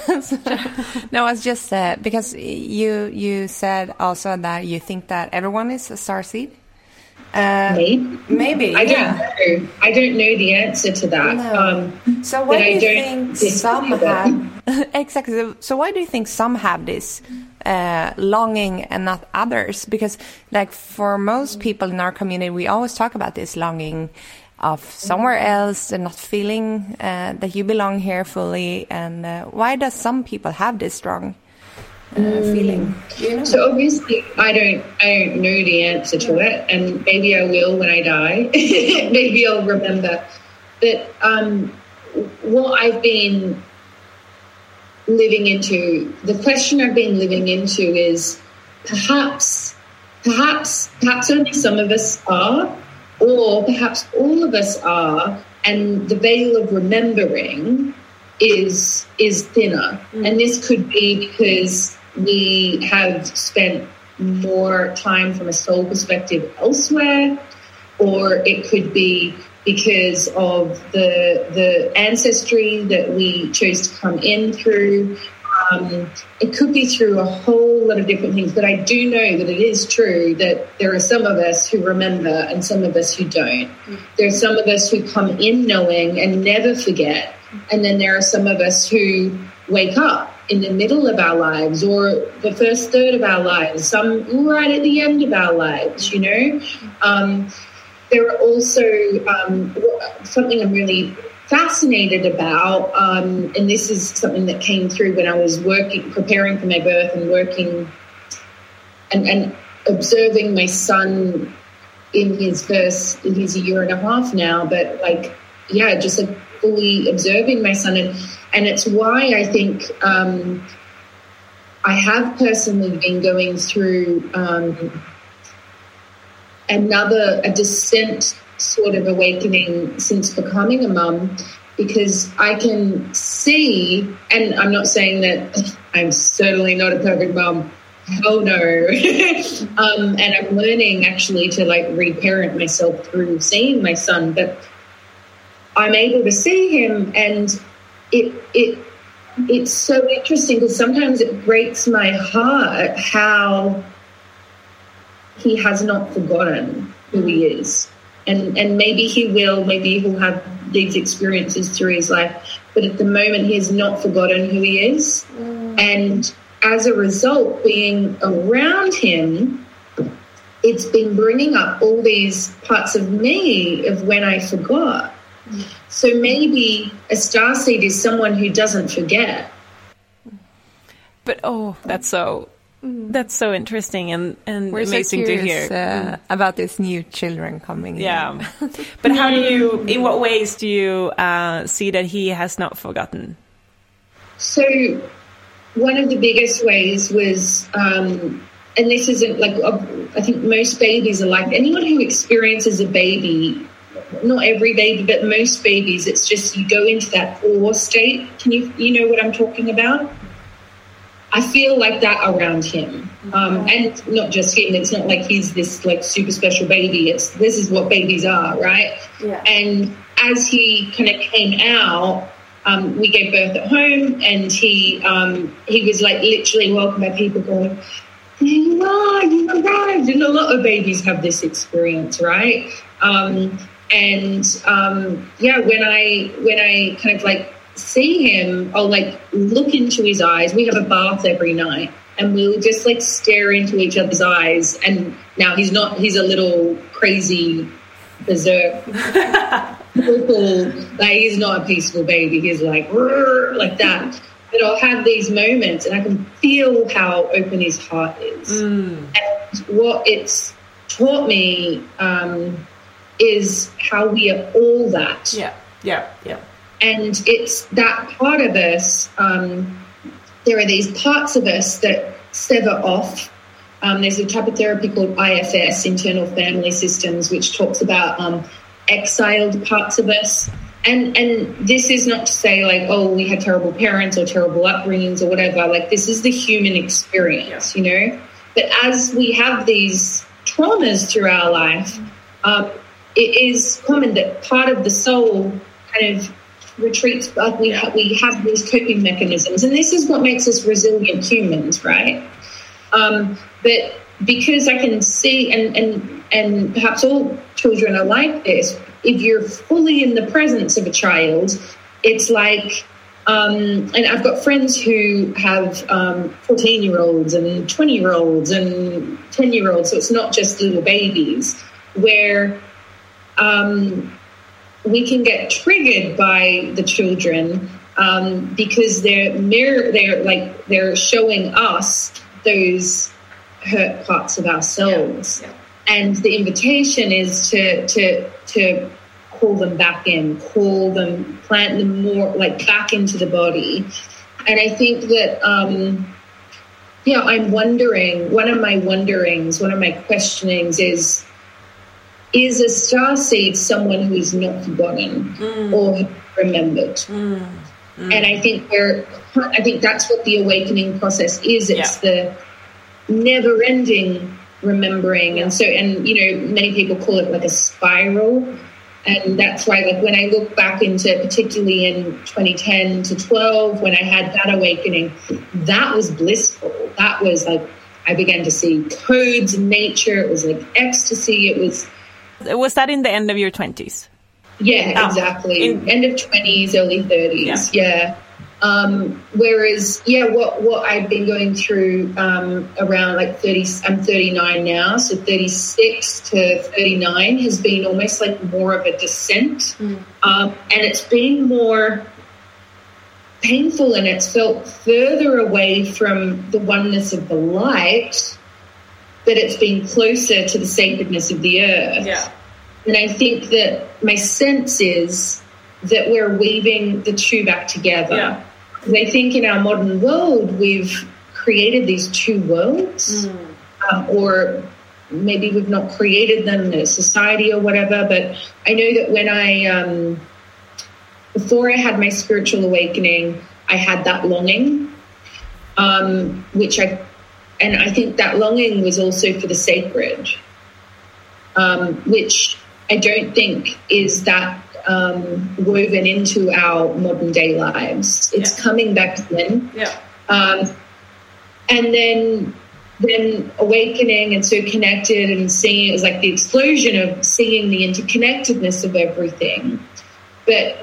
No, it's just uh, because you you said also that you think that everyone is a starseed. Uh, maybe, maybe. I yeah. don't know. I don't know the answer to that. No. Um, so why do you think some it. have exactly? So why do you think some have this uh, longing and not others? Because, like, for most people in our community, we always talk about this longing of somewhere else and not feeling uh, that you belong here fully. And uh, why does some people have this strong uh, mm. feeling? You know? So obviously, I don't, I don't know the answer to it, and maybe I will when I die. Maybe I'll remember. But um, what I've been living into, the question I've been living into is perhaps, perhaps, perhaps only some of us are. Or perhaps all of us are, and the veil of remembering is is thinner. Mm. And this could be because we have spent more time from a soul perspective elsewhere, or it could be because of the the ancestry that we chose to come in through. Um, it could be through a whole lot of different things, but I do know that it is true that there are some of us who remember and some of us who don't. Mm. There are some of us who come in knowing and never forget, and then there are some of us who wake up in the middle of our lives or the first third of our lives, some right at the end of our lives, you know. Um, there are also um, something I'm really fascinated about, um, and this is something that came through when I was working, preparing for my birth and working and, and observing my son in his first, in his year and a half now, but like, yeah, just like fully observing my son. And, and it's why I think um, I have personally been going through um, another, a descent sort of awakening since becoming a mum, because I can see, and I'm not saying that I'm certainly not a perfect mum, oh no, um, and I'm learning actually to like reparent myself through seeing my son, but I'm able to see him, and it it it's so interesting because sometimes it breaks my heart how he has not forgotten who he is. And and maybe he will, maybe he'll have these experiences through his life, but at the moment he has not forgotten who he is. Mm. And as a result, being around him, it's been bringing up all these parts of me of when I forgot. Mm. So maybe a starseed is someone who doesn't forget. But oh, that's so That's so interesting and, and We're amazing so to curious, hear. uh, Mm. about these new children coming Yeah. in. But how do you, in what ways do you uh, see that he has not forgotten? So one of the biggest ways was, um, and this isn't like, uh, I think most babies are like, anyone who experiences a baby, not every baby, but most babies, it's just you go into that awe state. Can you, you know what I'm talking about? I feel like that around him. Um, and not just him, it's not like he's this like super special baby. It's, this is what babies are, right? Yeah. And as he kind of came out, um, we gave birth at home, and he um, he was like literally welcomed by people going, there you are, you arrived. And a lot of babies have this experience, right? Um, and um, yeah, when I when I kind of like see him, I'll like look into his eyes. We have a bath every night, and we'll just like stare into each other's eyes. And now he's not, he's a little crazy berserk. Like he's not a peaceful baby. He's like, like that. But I'll have these moments and I can feel how open his heart is. Mm. And what it's taught me um, is how we are all that. Yeah, yeah, yeah. And it's that part of us, um, there are these parts of us that sever off. Um, there's a type of therapy called I F S, Internal Family Systems, which talks about um, exiled parts of us. And and this is not to say like, oh, we had terrible parents or terrible upbringings or whatever. Like this is the human experience, you know. But as we have these traumas through our life, um, it is common that part of the soul kind of retreats. Like we ha- we have these coping mechanisms, and this is what makes us resilient humans, right? Um, but because I can see, and and and perhaps all children are like this. If you're fully in the presence of a child, it's like, um, and I've got friends who have um, fourteen-year-olds and twenty-year-olds and ten-year-olds, so it's not just little babies, where um, we can get triggered by the children um, because they're mirror, they're like they're showing us those hurt parts of ourselves. Yeah. Yeah. And the invitation is to to to call them back in, call them, plant them more like back into the body. And I think that, um, yeah, I'm wondering, one of my wonderings, one of my questionings is, is a starseed someone who is not forgotten mm. or remembered? Mm. Mm. And I think we're, I think that's what the awakening process is. It's yeah. the never-ending remembering. And so, and, you know, many people call it like a spiral. And that's why, like, when I look back into, particularly in twenty ten to twelve, when I had that awakening, that was blissful. That was like, I began to see codes in nature. It was like ecstasy. It was. Was that in the end of your twenties? Yeah, oh, exactly. In, end of twenties, early thirties. Yeah. yeah. Um, whereas, yeah, what, what I've been going through um, around like thirty, I'm thirty-nine now, so thirty-six to thirty-nine has been almost like more of a descent. Mm. Um, and it's been more painful, and it's felt further away from the oneness of the light, but it's been closer to the sacredness of the earth. Yeah. And I think that my sense is that we're weaving the two back together. Yeah. I think in our modern world, we've created these two worlds, mm. um, or maybe we've not created them as society or whatever, but I know that when I, um, before I had my spiritual awakening, I had that longing, um, which I, and I think that longing was also for the sacred, um, which I don't think is that Um, woven into our modern day lives. It's yeah. coming back in. Yeah. Um, and then then awakening and so connected and seeing, it was like the explosion of seeing the interconnectedness of everything. But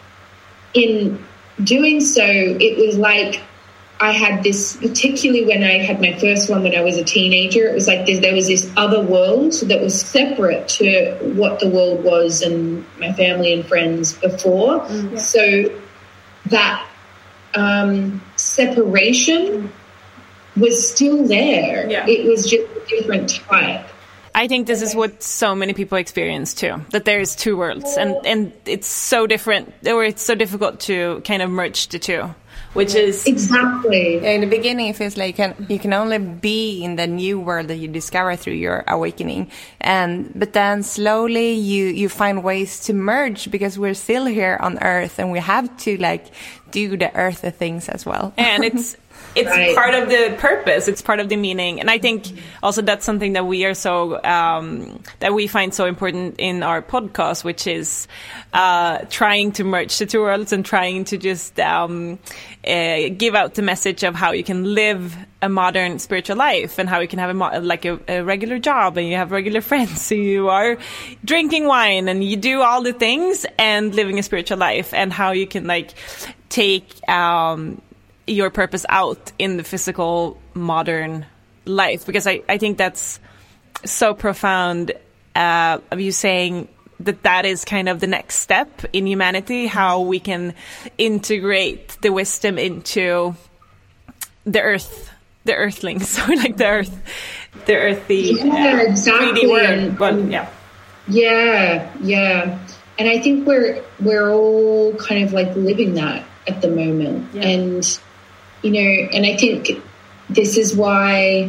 in doing so, it was like I had this, particularly when I had my first one when I was a teenager, it was like there, there was this other world that was separate to what the world was and my family and friends before. Mm-hmm. So that um, separation was still there. Yeah. It was just a different type. I think this is what so many people experience too, that there is two worlds, and, and it's so different, or it's so difficult to kind of merge the two, which is... Exactly. Yeah, in the beginning, it feels like you can, you can only be in the new world that you discover through your awakening. And but then slowly you, you find ways to merge, because we're still here on Earth and we have to like do the earthy things as well. And it's... It's right. part of the purpose. It's part of the meaning. And I think also that's something that we are so, um, that we find so important in our podcast, which is uh, trying to merge the two worlds and trying to just um, uh, give out the message of how you can live a modern spiritual life, and how you can have a mo- like a, a regular job, and you have regular friends, so you are drinking wine and you do all the things and living a spiritual life, and how you can like take... Um, your purpose out in the physical modern life, because I, I think that's so profound uh, of you saying that that is kind of the next step in humanity, how we can integrate the wisdom into the earth, the earthlings, or like the earth, the earthy yeah, uh, exactly. three D world. And, But and, yeah, yeah, yeah, and I think we're we're all kind of like living that at the moment, yeah. and. You know, and I think this is why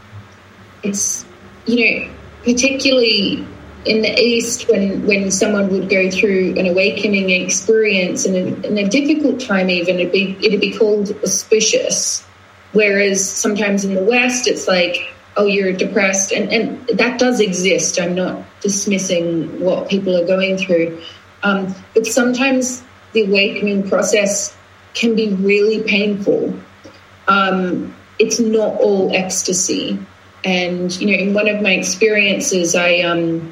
it's, you know, particularly in the East, when, when someone would go through an awakening experience in a, in a difficult time even, it'd be, it'd be called auspicious. Whereas sometimes in the West, it's like, oh, you're depressed. And, and that does exist. I'm not dismissing what people are going through. Um, but sometimes the awakening process can be really painful. Um, it's not all ecstasy. And, you know, in one of my experiences, I, um,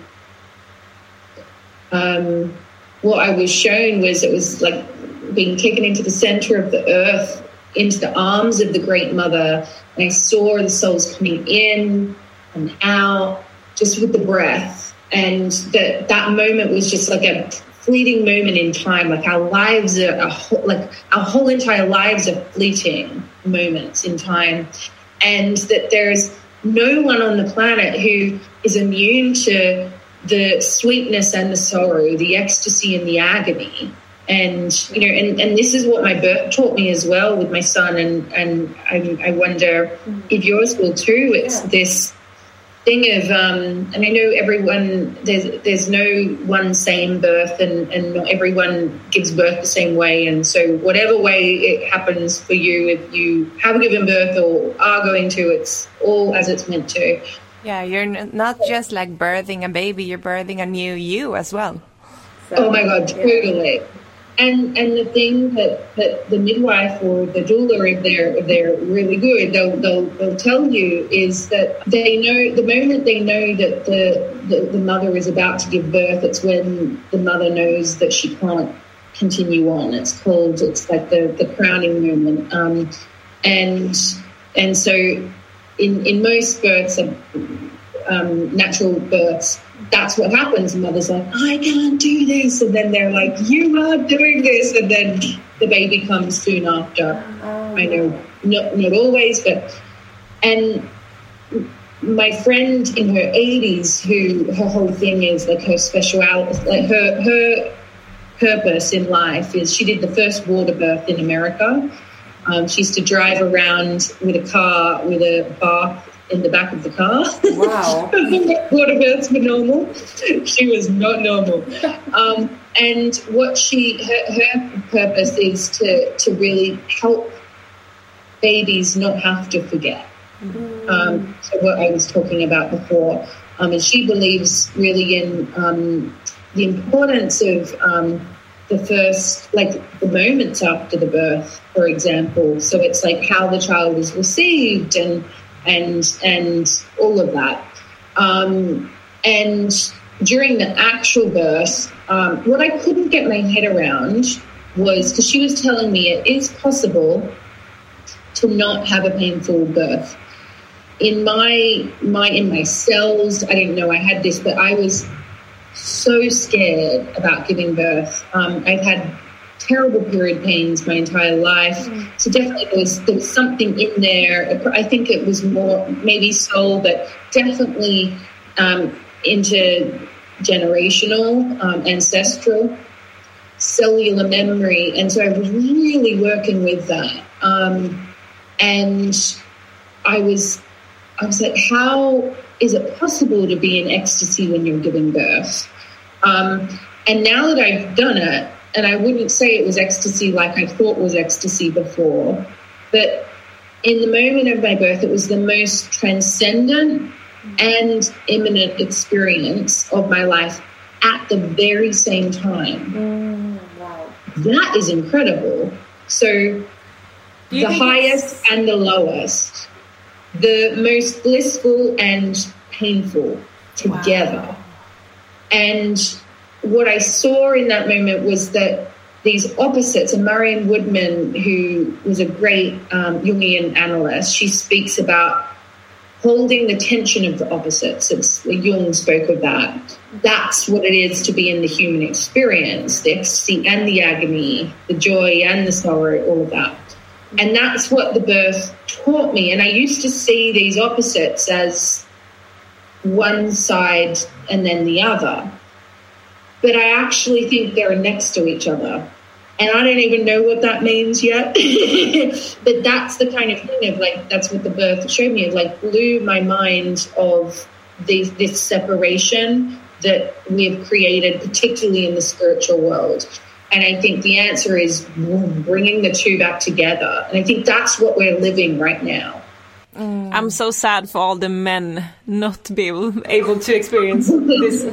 um, what I was shown was it was like being taken into the center of the earth, into the arms of the Great Mother. And I saw the souls coming in and out just with the breath. And that, that moment was just like a fleeting moment in time. Like our lives are a whole, like our whole entire lives are fleeting moments in time, and that there's no one on the planet who is immune to the sweetness and the sorrow, the ecstasy and the agony. And you know, and, and this is what my birth taught me as well with my son. And and I, I wonder if yours will too. It's yeah. this thing of, um, and I know everyone, there's there's no one same birth, and, and not everyone gives birth the same way. And so whatever way it happens for you, if you have given birth or are going to, it's all as it's meant to. Yeah, you're n- not just like birthing a baby, you're birthing a new you as well. So, oh my God, totally. Yeah. And and the thing that, that the midwife or the doula, if they're if they're really good, they'll they'll they'll tell you is that they know the moment they know that the, the the mother is about to give birth, it's when the mother knows that she can't continue on. It's called it's like the, the crowning moment. Um, and and so in in most births, um, natural births, that's what happens. The mother's like, I can't do this. And then they're like, you are doing this. And then the baby comes soon after. Oh. I know, not, not always, but... And my friend in her eighties, who her whole thing is like her speciality, like her, her purpose in life is she did the first water birth in America. Um, she used to drive around with a car with a bath in the back of the car. Wow. Water births were normal. She was not normal. Um, and what she, her, her purpose is to, to really help babies not have to forget. Mm. Um, so what I was talking about before. Um, and she believes really in um, the importance of um, the first, like the moments after the birth, for example. So it's like how the child is received and and and all of that. Um, and during the actual birth, um, what I couldn't get my head around was, because she was telling me it is possible to not have a painful birth. In my my in my cells, I didn't know I had this, but I was so scared about giving birth. Um, I've had terrible period pains my entire life. Mm. So definitely there was, there was something in there. I think it was more maybe soul, but definitely um, intergenerational, um, ancestral, cellular memory. And so I was really working with that. Um, and I was, I was like, how is it possible to be in ecstasy when you're giving birth? Um, and now that I've done it, and I wouldn't say it was ecstasy like I thought was ecstasy before, but in the moment of my birth, it was the most transcendent and imminent experience of my life at the very same time. Mm, wow. That is incredible. So the highest and the lowest, the most blissful and painful together. Wow. And what I saw in that moment was that these opposites, and Marion Woodman, who was a great um, Jungian analyst, she speaks about holding the tension of the opposites. It's, Jung spoke of that. That's what it is to be in the human experience, the ecstasy and the agony, the joy and the sorrow, all of that. And that's what the birth taught me. And I used to see these opposites as one side and then the other. But I actually think they're next to each other. And I don't even know what that means yet. But that's the kind of thing of like, that's what the birth showed me. It like blew my mind of this, this separation that we've created, particularly in the spiritual world. And I think the answer is bringing the two back together. And I think that's what we're living right now. Mm. I'm so sad for all the men not to be able, able to experience this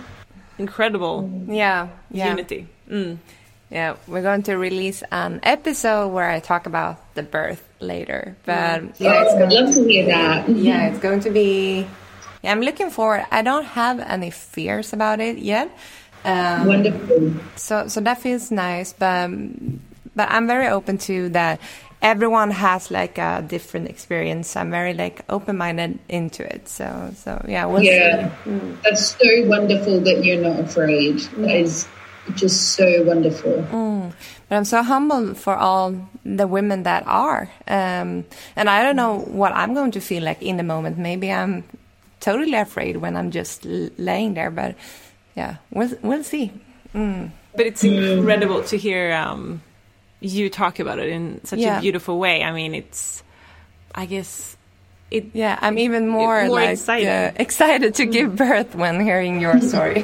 incredible yeah, yeah. unity. Mm. Yeah, we're going to release an episode where I talk about the birth later. But mm. yeah, it's I'd love to hear that. Yeah, it's going to be. Yeah, I'm looking forward. I don't have any fears about it yet. Um, Wonderful. So, so that feels nice. But, but I'm very open to that. Everyone has like a different experience. I'm very like open-minded into it. So, so yeah. We'll yeah, mm. That's so wonderful that you're not afraid. Mm. That is just so wonderful. Mm. But I'm so humble for all the women that are. Um, and I don't know what I'm going to feel like in the moment. Maybe I'm totally afraid when I'm just l- laying there. But yeah, we'll we'll see. Mm. But it's incredible to hear. Um, you talk about it in such yeah. a beautiful way. I mean, it's, I guess, it. Yeah, I'm even more, more like excited. Uh, excited to give birth when hearing your story.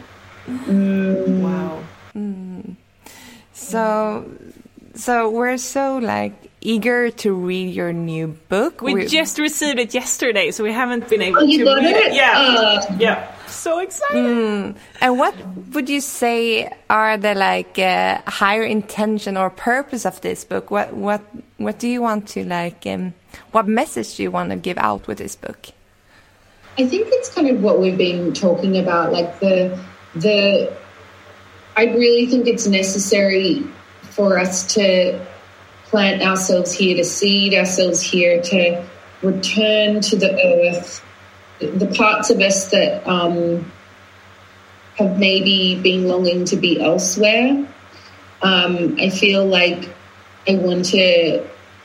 mm. Wow. Mm. So, so we're so like eager to read your new book. We we're, just received it yesterday, so we haven't been able oh, you to got read it. it. Yeah, uh. yeah. So excited. Mm. And what would you say are the like uh, higher intention or purpose of this book? What what what do you want to like? Um, what message do you want to give out with this book? I think it's kind of what we've been talking about. Like the the, I really think it's necessary for us to plant ourselves here, to seed ourselves here, to return to the earth. The parts of us that um, have maybe been longing to be elsewhere. Um, I feel like I want to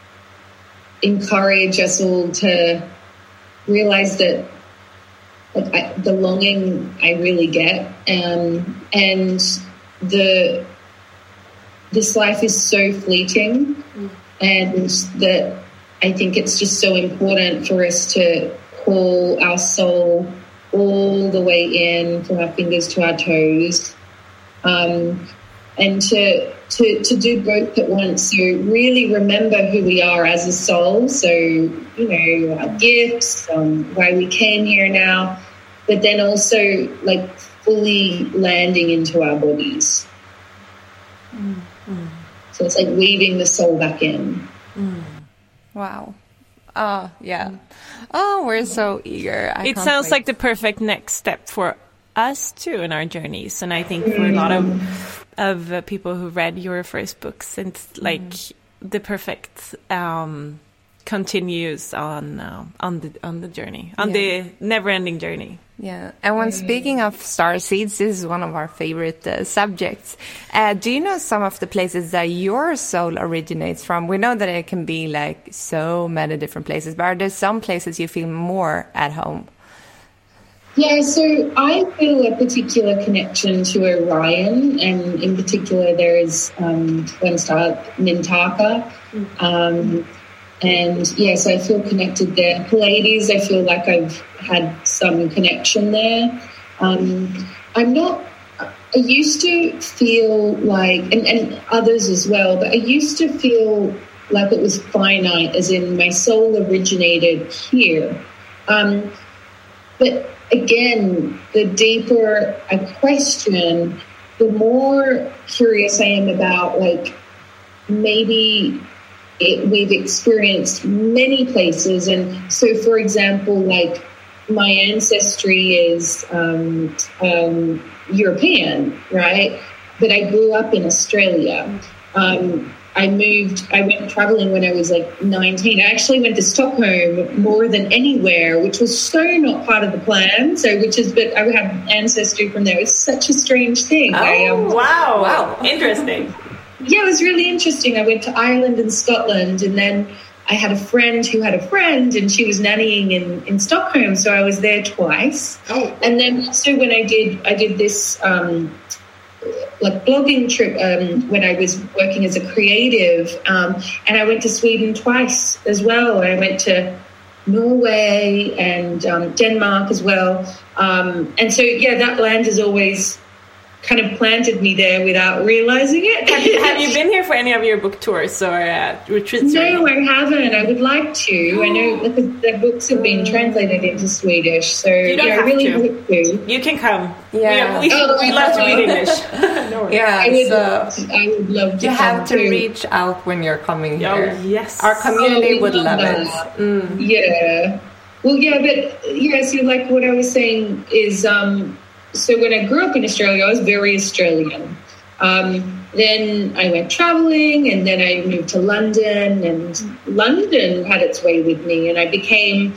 encourage us all to realize that like, I, the longing I really get, um, and the this life is so fleeting, mm. and that I think it's just so important for us to pull our soul all the way in from our fingers to our toes, um, and to, to to do both at once. So really remember who we are as a soul. So, you know, our gifts, um, why we came here now, but then also like fully landing into our bodies. Mm-hmm. So it's like weaving the soul back in. Mm. Wow. Oh, yeah. Oh, we're so eager. I it sounds wait. like the perfect next step for us, too, in our journeys. And I think for a lot of of uh, people who read your first books, it's like mm. the perfect um, continues on uh, on the on the journey, on Yeah. the never-ending journey. Yeah, and when speaking of star seeds, this is one of our favorite uh, subjects. Uh, do you know some of the places that your soul originates from? We know that it can be like so many different places, but are there some places you feel more at home? Yeah, so I feel a particular connection to Orion, and in particular there is um, one star, Mintaka. Um, and yes, I feel connected there. Pleiades, I feel like I've had some connection there. Um, I'm not, I used to feel like, and, and others as well, but I used to feel like it was finite, as in my soul originated here. Um, but again, the deeper I question, the more curious I am about, like, maybe it, we've experienced many places. And so, for example, like, my ancestry is um, um, European, right? But I grew up in Australia. Um, I moved, I went traveling when I was like nineteen. I actually went to Stockholm more than anywhere, which was so not part of the plan. So, which is, but I have ancestry from there. It's such a strange thing. Oh, I, um, wow. Wow. Interesting. Yeah, it was really interesting. I went to Ireland and Scotland, and then I had a friend who had a friend, and she was nannying in, in Stockholm. So I was there twice. Oh. And then also when I did, I did this, um, like blogging trip um, when I was working as a creative, um, and I went to Sweden twice as well. I went to Norway and um, Denmark as well, um, and so yeah, that land has always kind of planted me there without realizing it. Have you, have you been here for any of your book tours or uh, retreats? No, I haven't. I would like to. I know that the, the books have been translated into Swedish, so You don't yeah, have I really to. hope to. You can come. Yeah. We, we, Oh, we love to read oh. English. No worries. Yeah, I would, so love to, I would love to. you have come to too. reach out when you're coming Oh, here. yes. Our community Oh, would we love love it. that. Mm. Yeah. Well, yeah, but yeah, so like what I was saying is, um, so when I grew up in Australia, I was very Australian. Um, then I went traveling, and then I moved to London, and London had its way with me, and I became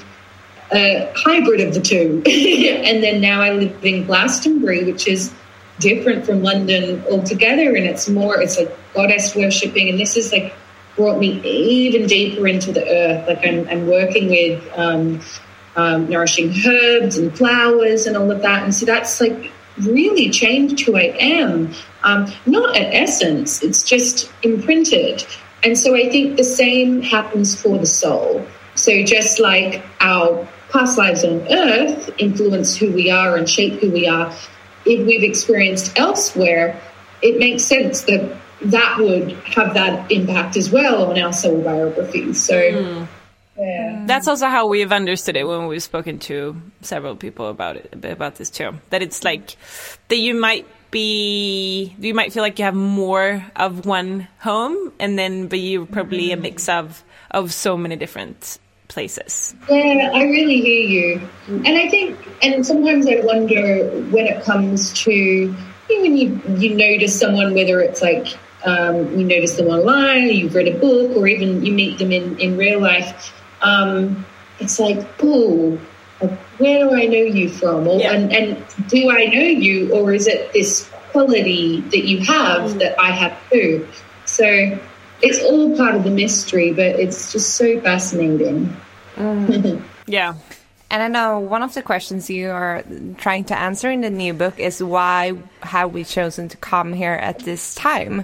a hybrid of the two. And then now I live in Glastonbury, which is different from London altogether, and it's more, it's like goddess worshipping, and this is like brought me even deeper into the earth. Like I'm, I'm working with um, um, nourishing herbs and flowers and all of that, and so that's like really changed who I am. Um, not at essence, it's just imprinted. And so I think the same happens for the soul. So just like our past lives on earth influence who we are and shape who we are, if we've experienced elsewhere, it makes sense that that would have that impact as well on our soul biography. So, mm. yeah. That's also how we've understood it when we've spoken to several people about it, about this too. That it's like that you might be, you might feel like you have more of one home, and then but you're probably a mix of of so many different places. Yeah, I really hear you. And I think, and sometimes I wonder when it comes to, you know, when you, you notice someone, whether it's like um, you notice them online, or you've read a book, or even you meet them in, in real life, um, it's like, oh, where do I know you from? Or, yeah. and, and do I know you, or is it this quality that you have mm. that I have too? So it's all part of the mystery, but it's just so fascinating. Mm. Yeah. And I know one of the questions you are trying to answer in the new book is why have we chosen to come here at this time?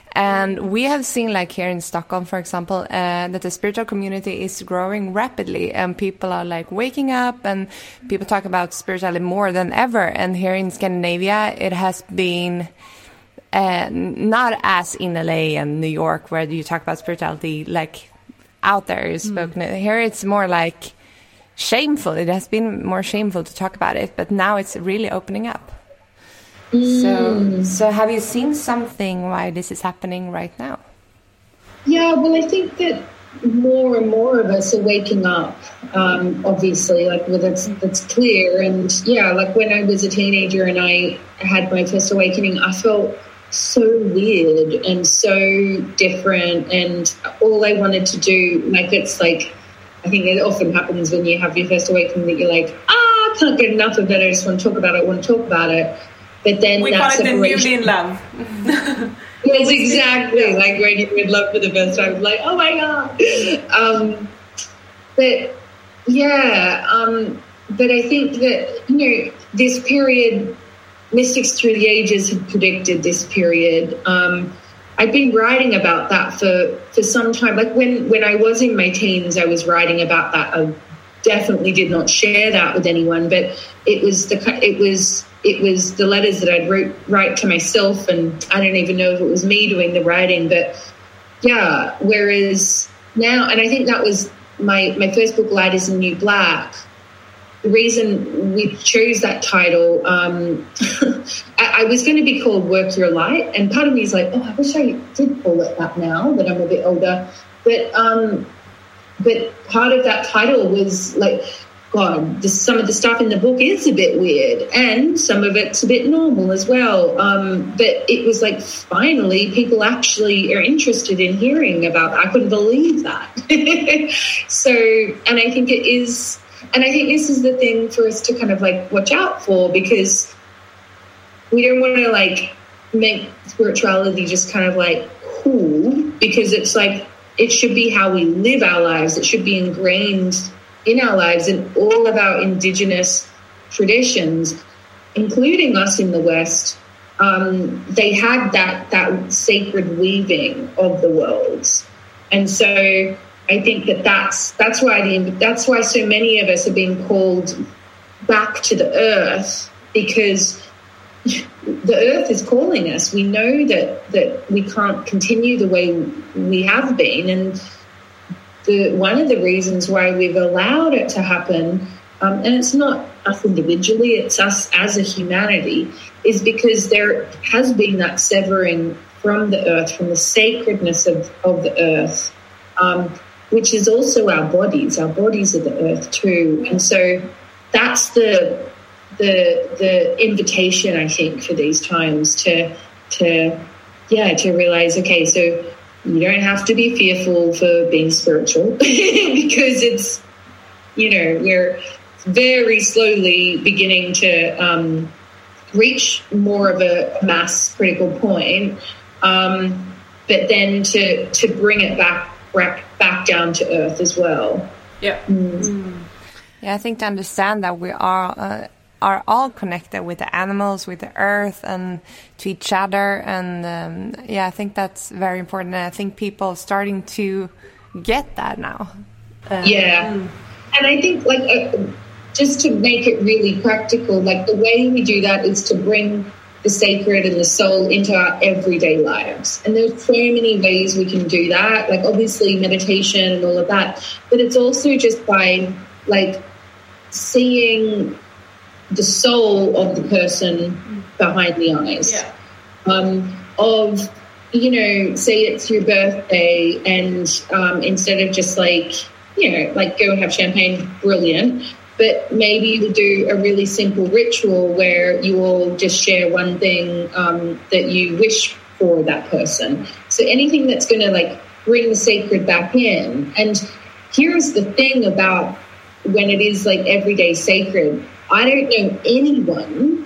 And we have seen, like here in Stockholm, for example, uh, that the spiritual community is growing rapidly, and people are like waking up, and people talk about spirituality more than ever. And here in Scandinavia, it has been uh, not as in L A and New York, where you talk about spirituality like out there. You spoken mm. Here, it's more like shameful. It has been more shameful to talk about it, but now it's really opening up. Mm. So, so have you seen something why this is happening right now? Yeah, well, I think that more and more of us are waking up, um, obviously, like well, that's, that's clear. And yeah, like when I was a teenager and I had my first awakening, I felt so weird and so different, and all I wanted to do, like, it's like, I think it often happens when you have your first awakening that you're like, ah, I can't get enough of it, I just want to talk about it, I want to talk about it. But then we that call it the newly in love. Yes, exactly. Like when you're in love for the first time, like, oh my God. Um, but yeah, um, but I think that, you know, this period, mystics through the ages have predicted this period. Um, I've been writing about that for, for some time. Like when, when I was in my teens, I was writing about that. I definitely did not share that with anyone, but it was the, it was, it was the letters that I'd wrote, write to myself, and I don't even know if it was me doing the writing, but yeah, whereas now, and I think that was my, my first book, Light is the New Black. The reason we chose that title, um, I, I was going to be called Work Your Light, and part of me is like, oh, I wish I did call it that now that I'm a bit older. But um, but part of that title was like, God, this, some of the stuff in the book is a bit weird, and some of it's a bit normal as well. Um, but it was like, finally, people actually are interested in hearing about that. I couldn't believe that. So, and I think it is... And I think this is the thing for us to kind of like watch out for, because we don't want to like make spirituality just kind of like cool, because it's like it should be how we live our lives. It should be ingrained in our lives, and all of our indigenous traditions, including us in the West. Um, they had that that sacred weaving of the worlds, and so I think that that's that's why the that's why so many of us are being called back to the earth, because the earth is calling us. We know that that we can't continue the way we have been, and the one of the reasons why we've allowed it to happen, um, and it's not us individually, it's us as a humanity, is because there has been that severing from the earth, from the sacredness of, of the earth. Um, which is also our bodies. Our bodies are the earth too. And so that's the the the invitation, I think, for these times to to yeah, to realize, okay, so you don't have to be fearful for being spiritual because it's, you know, we're very slowly beginning to um, reach more of a mass critical point. Um, but then to to bring it back back back down to earth as well. Yeah. Mm. Mm. Yeah, I think to understand that we are uh, are all connected with the animals, with the earth, and to each other, and um, yeah, I think that's very important. And I think people are starting to get that now. Um, yeah, mm. And I think like uh, just to make it really practical, like the way we do that is to bring the sacred and the soul into our everyday lives. And there's so many ways we can do that, like obviously meditation and all of that, but it's also just by like seeing the soul of the person behind the eyes. Yeah. Um, of, you know, say it's your birthday, and um, instead of just like, you know, like go and have champagne, brilliant, but maybe you do a really simple ritual where you all just share one thing um, that you wish for that person. So anything that's going to like bring the sacred back in. And here's the thing about when it is like everyday sacred, I don't know anyone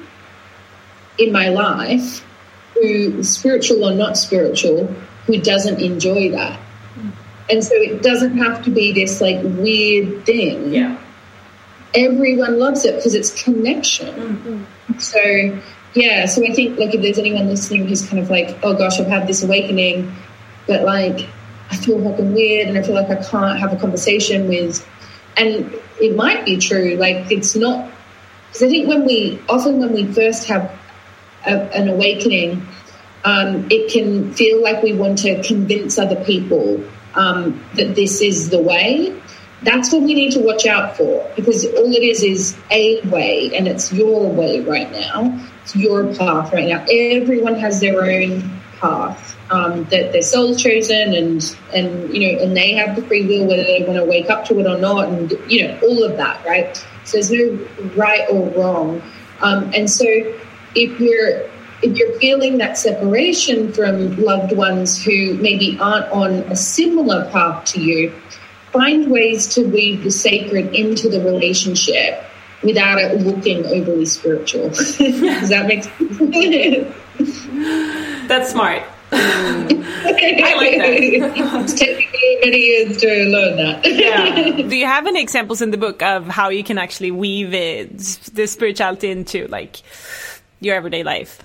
in my life who, spiritual or not spiritual, who doesn't enjoy that. And so it doesn't have to be this like weird thing. Yeah. Everyone loves it because it's connection. Mm-hmm. So, yeah, so I think, like, if there's anyone listening who's kind of like, oh, gosh, I've had this awakening, but, like, I feel fucking weird and I feel like I can't have a conversation with, and it might be true, like, it's not, because I think when we, often when we first have a, an awakening, um, it can feel like we want to convince other people um, that this is the way. That's what we need to watch out for, because all it is is a way, and it's your way right now. It's your path right now. Everyone has their own path um, that their soul's chosen, and and you know, and they have the free will whether they want to wake up to it or not, and you know, all of that, right? So there's no right or wrong. Um, and so if you're if you're feeling that separation from loved ones who maybe aren't on a similar path to you, find ways to weave the sacred into the relationship without it looking overly spiritual. Does that make sense? That's smart. I like that. It's taken me many years to learn that. Yeah. Do you have any examples in the book of how you can actually weave it, the spirituality into like your everyday life?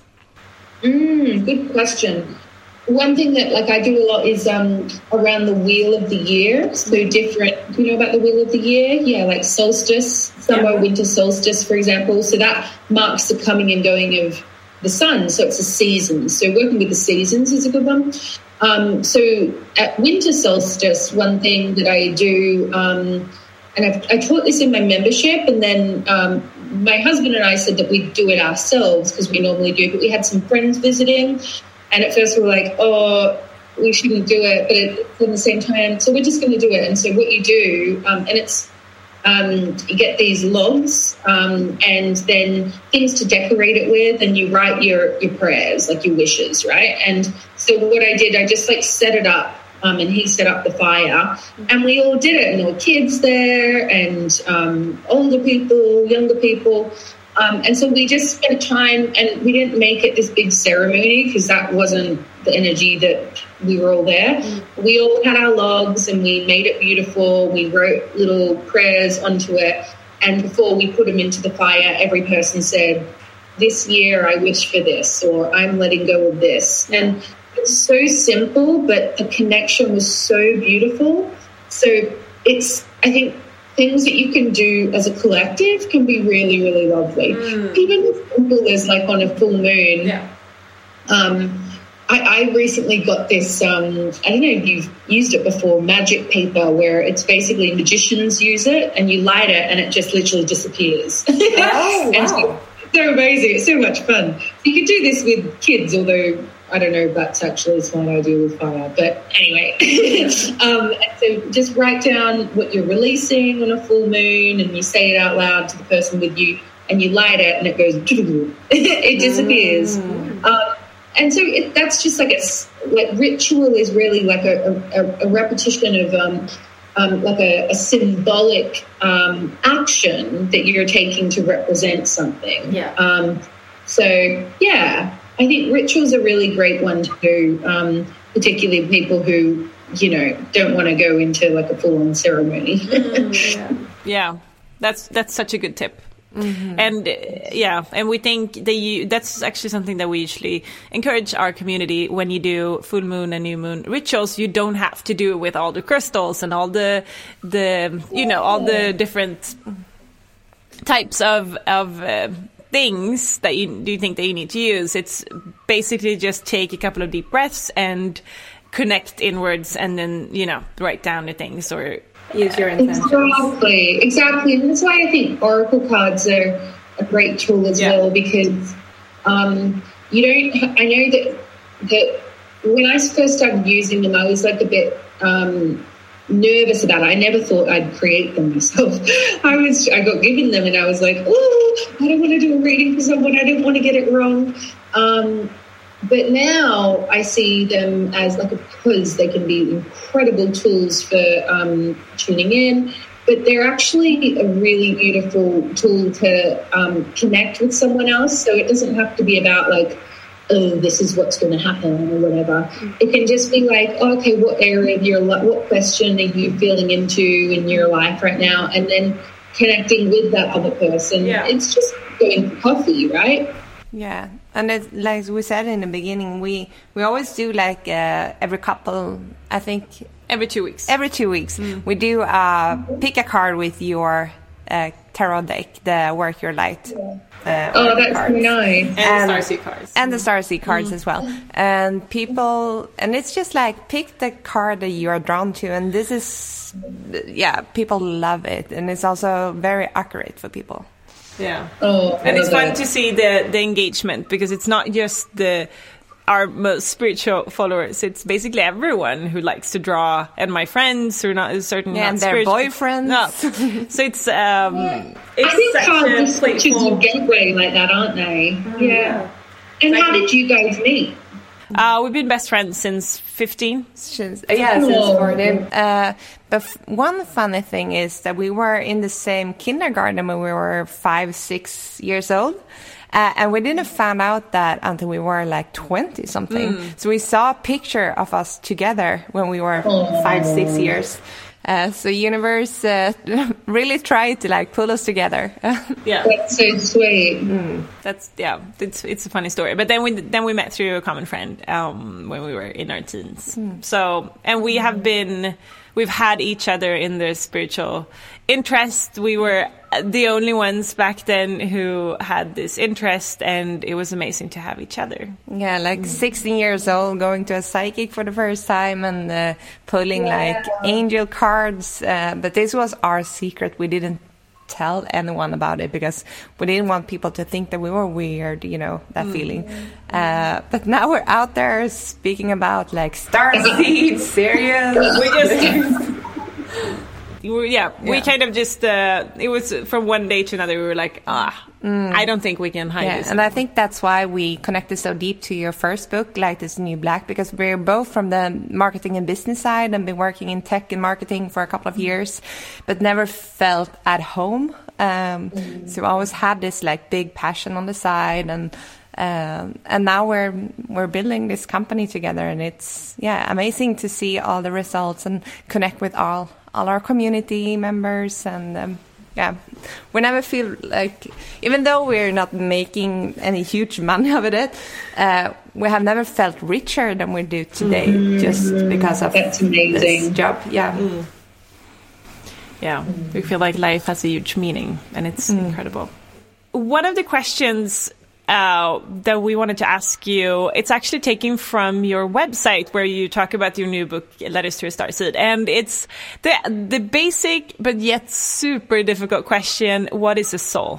Mm, good question. One thing that like I do a lot is um, around the wheel of the year. So different, do you know about the wheel of the year? Yeah, like solstice, summer, yeah. winter solstice, for example. So that marks the coming and going of the sun. So it's a season. So working with the seasons is a good one. Um, so at winter solstice, one thing that I do, um, and I've, I taught this in my membership, and then um, my husband and I said that we'd do it ourselves because we normally do, but we had some friends visiting. And at first we were like, oh, we shouldn't do it. But at, at the same time, so we're just going to do it. And so what you do, um, and it's, um, you get these logs um, and then things to decorate it with, and you write your, your prayers, like your wishes, right? And so what I did, I just like set it up. Um, and he set up the fire, and we all did it. And there were kids there, and um, older people, younger people. Um, and so we just spent time, and we didn't make it this big ceremony because that wasn't the energy that we were all there. Mm. We all had our logs, and we made it beautiful. We wrote little prayers onto it. And before we put them into the fire, every person said, this year I wish for this, or I'm letting go of this. And it's so simple, but the connection was so beautiful. So it's, I think, things that you can do as a collective can be really, really lovely. Mm. Even as simple as like on a full moon. Yeah. Um, I, I recently got this, um, I don't know if you've used it before, magic paper, where it's basically magicians use it, and you light it and it just literally disappears. Oh, wow. so, so amazing. It's so much fun. You can do this with kids, although I don't know if that's actually a smart idea with fire. But anyway, um, so just write down what you're releasing on a full moon, and you say it out loud to the person with you, and you light it, and it goes, it disappears. Mm. Um, and so it, that's just like it's like ritual is really like a, a, a repetition of um, um, like a, a symbolic um, action that you're taking to represent something. Yeah. Um, so yeah. I think ritual's a really great one to do, um, particularly people who, you know, don't want to go into like a full-on ceremony. mm, yeah. yeah, that's that's such a good tip. Mm-hmm. And uh, yeah, and we think that you, that's actually something that we usually encourage our community when you do full moon and new moon rituals. You don't have to do it with all the crystals and all the the you know all the different types of of. Uh, things that you do you think that you need to use. It's basically just take a couple of deep breaths and connect inwards, and then, you know, write down the things or use your intentions. Exactly, exactly. And that's why I think oracle cards are a great tool as yeah. well, because um, you don't, I know that, that when I first started using them, I was like a bit um, nervous about it. I never thought I'd create them myself. I was, I got given them and I was like, oh, I don't want to do a reading for someone. I didn't want to get it wrong. Um, but now I see them as like a quiz. They can be incredible tools for um, tuning in, but they're actually a really beautiful tool to um, connect with someone else. So it doesn't have to be about like, oh, this is what's going to happen or whatever. It can just be like, oh, okay, what area of your life, what question are you feeling into in your life right now? And then connecting with that other person. Yeah. It's just going for coffee, right? Yeah. And it, like we said in the beginning, we, we always do like uh, every couple, I think. Every two weeks. Every two weeks. Mm. We do uh, pick a card with your uh, tarot deck, the Work Your Light. Yeah. Uh, oh, that's cards. Nice. And, and the Starseed cards. And the Starseed cards mm. as well. And people, and it's just like, pick the card that you are drawn to. And this is, yeah, people love it. And it's also very accurate for people. Yeah. Oh, and it's fun that. to see the, the engagement, because it's not just the our most spiritual followers. It's basically everyone who likes to draw, and my friends who are not certain yeah, not and their spiritual. boyfriends. No. So it's um, yeah. it's I think such cards a are such a gateway like that, aren't they? Mm, yeah. yeah. And how did you guys meet? Uh, we've been best friends since fifteen. Since, yeah, since fourteen. Uh, but f- one funny thing is that we were in the same kindergarten when we were five, six years old. Uh, and we didn't find out that until we were like twenty something. Mm. So we saw a picture of us together when we were oh. five, six years. Uh, so universe uh, really tried to like pull us together. Yeah, that's so sweet. Mm. That's yeah, it's it's a funny story. But then we then we met through a common friend um, when we were in our teens. Mm. So and we have been we've had each other in the spiritual interest. We were the only ones back then who had this interest, and it was amazing to have each other. Yeah, like mm. sixteen years old, going to a psychic for the first time and uh, pulling yeah. like angel cards. Uh, but this was our secret. We didn't tell anyone about it because we didn't want people to think that we were weird, you know, that mm. feeling. Uh, but now we're out there speaking about like star seeds, serious. We just... Yeah, yeah, we kind of just, uh, it was from one day to another, we were like, ah, mm. I don't think we can hide yeah, this. And I think that's why we connected so deep to your first book, Light is the New Black, because we're both from the marketing and business side and been working in tech and marketing for a couple of years, but never felt at home. Um, mm. So I always had this like big passion on the side, and Um, and now we're we're building this company together, and it's yeah amazing to see all the results and connect with all all our community members. And um, yeah, we never feel like, even though we're not making any huge money of it, uh, we have never felt richer than we do today, mm-hmm. just because of That's amazing. this job. Yeah. Mm. Yeah, mm. we feel like life has a huge meaning, and it's mm. incredible. One of the questions Uh, that we wanted to ask you, it's actually taken from your website where you talk about your new book, Letters to a Starseed. And it's the the basic but yet super difficult question, what is a soul?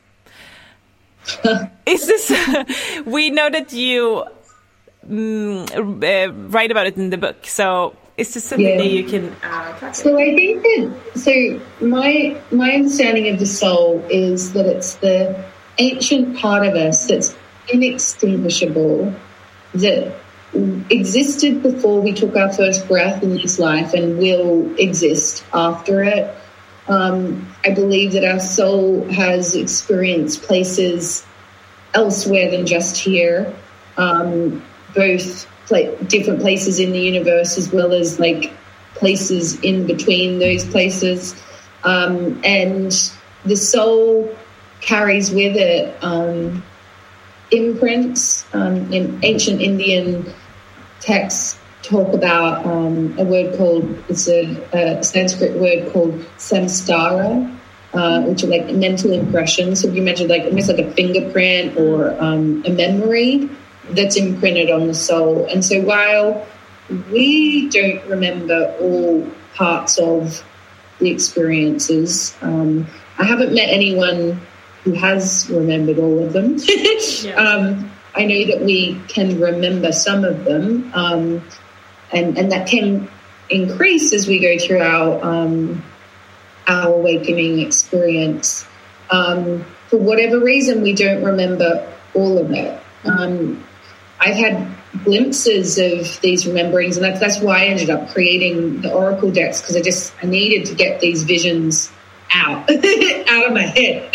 Is this, we know that you mm, uh, write about it in the book, so is this something yeah. that you can uh, talk So I think that, so my my understanding of the soul is that it's the ancient part of us that's inextinguishable, that existed before we took our first breath in this life and will exist after it. Um, I believe that our soul has experienced places elsewhere than just here, um, both pla- different places in the universe as well as like places in between those places. Um, and the soul carries with it um, imprints. Um, in ancient Indian texts talk about um, a word called, it's a, a Sanskrit word called samskara, uh, which are like mental impressions. So if you imagine like almost like a fingerprint or um, a memory that's imprinted on the soul. And so while we don't remember all parts of the experiences, um, I haven't met anyone who has remembered all of them. yeah. um, I know that we can remember some of them, um, and, and that can increase as we go through our, um, our awakening experience. Um, for whatever reason, we don't remember all of it. Um, I've had glimpses of these rememberings, and that's, that's why I ended up creating the Oracle decks, because I just I needed to get these visions out out of my head.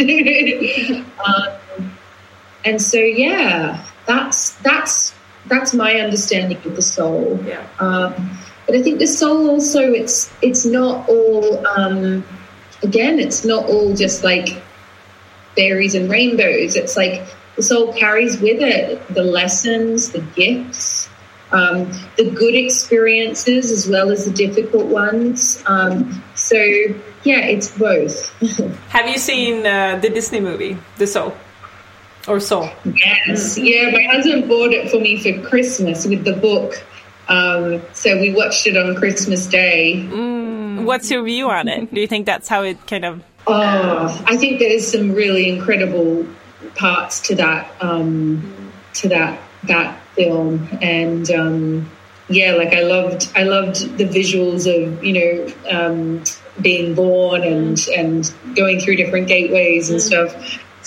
um, and so yeah that's that's that's my understanding of the soul. Yeah. Um, but I think the soul also, it's it's not all um, again it's not all just like fairies and rainbows. It's like the soul carries with it the lessons, the gifts, um, the good experiences as well as the difficult ones. Um, so yeah, it's both. Have you seen uh, the Disney movie, The Soul? Or Soul? Yes. Mm. Yeah, my husband bought it for me for Christmas with the book. Um, so we watched it on Christmas Day. Mm. What's your view on it? Do you think that's how it kind of... Oh, I think there's some really incredible parts to that, um, to that, that film. And... Um, Yeah, like I loved, I loved the visuals of, you know, um, being born and and going through different gateways and stuff.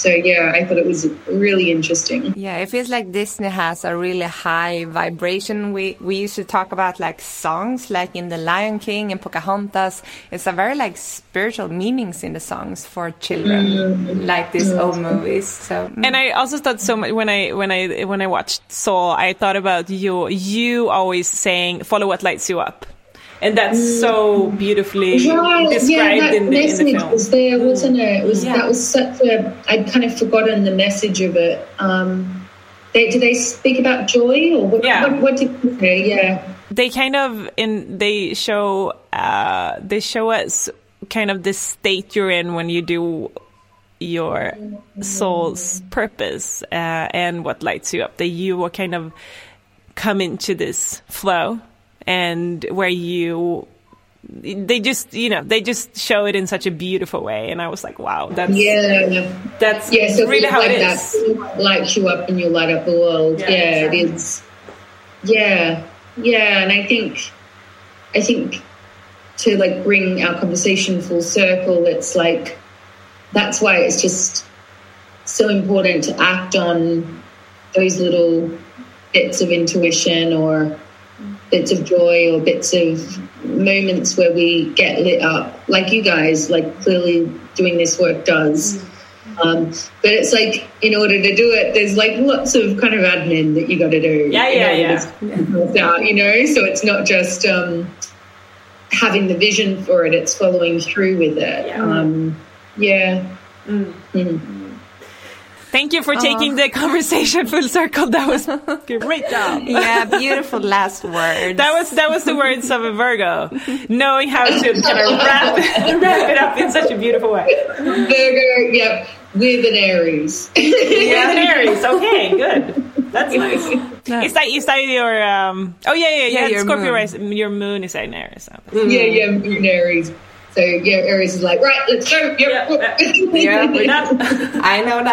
So yeah, I thought it was really interesting. Yeah, it feels like Disney has a really high vibration. We we used to talk about like songs, like in The Lion King and Pocahontas. It's a very like spiritual meanings in the songs for children, mm. like these mm. old movies. So, mm. and I also thought so much when I when I when I watched Soul, I thought about you you always saying follow what lights you up. And that's so beautifully right. described yeah, that in, the, in the film. Was there, wasn't it? It was yeah. That was such a. I'd kind of forgotten the message of it. Um, they, do they speak about joy or what? Yeah. What, what did they say? Yeah. They kind of in. They show. Uh, they show us kind of the state you're in when you do your soul's purpose uh, and what lights you up. That you will kind of come into this flow. And where you, they just, you know, they just show it in such a beautiful way. And I was like, wow, that's, yeah, that's yeah, so really how like it is. That lights you up and you light up the world. Yeah, yeah exactly. It is. Yeah. Yeah. And I think, I think to like bring our conversation full circle, it's like, that's why it's just so important to act on those little bits of intuition or bits of joy or bits of moments where we get lit up, like you guys, like clearly doing this work does. Um, but it's like, in order to do it, there's like lots of kind of admin that you got to do. Yeah, yeah, yeah. yeah. You know, so it's not just um, having the vision for it; it's following through with it. Yeah. Um, yeah. Mm. Mm. Thank you for taking uh, the conversation full circle. That was a great job. Yeah, beautiful last words. That was that was the words of a Virgo, knowing how to kind of wrap wrap it up in such a beautiful way. Virgo, yep, with an Aries. Yeah, an Aries. Okay, good. That's nice. No. Is that is that your um? Oh yeah, yeah, yeah. yeah Scorpio moon. Rise. Your moon is an Aries. Mm. Yeah, yeah, moon Aries. So yeah, Aries is like, right, let's go. Yep. Yeah, yeah, we're done. I know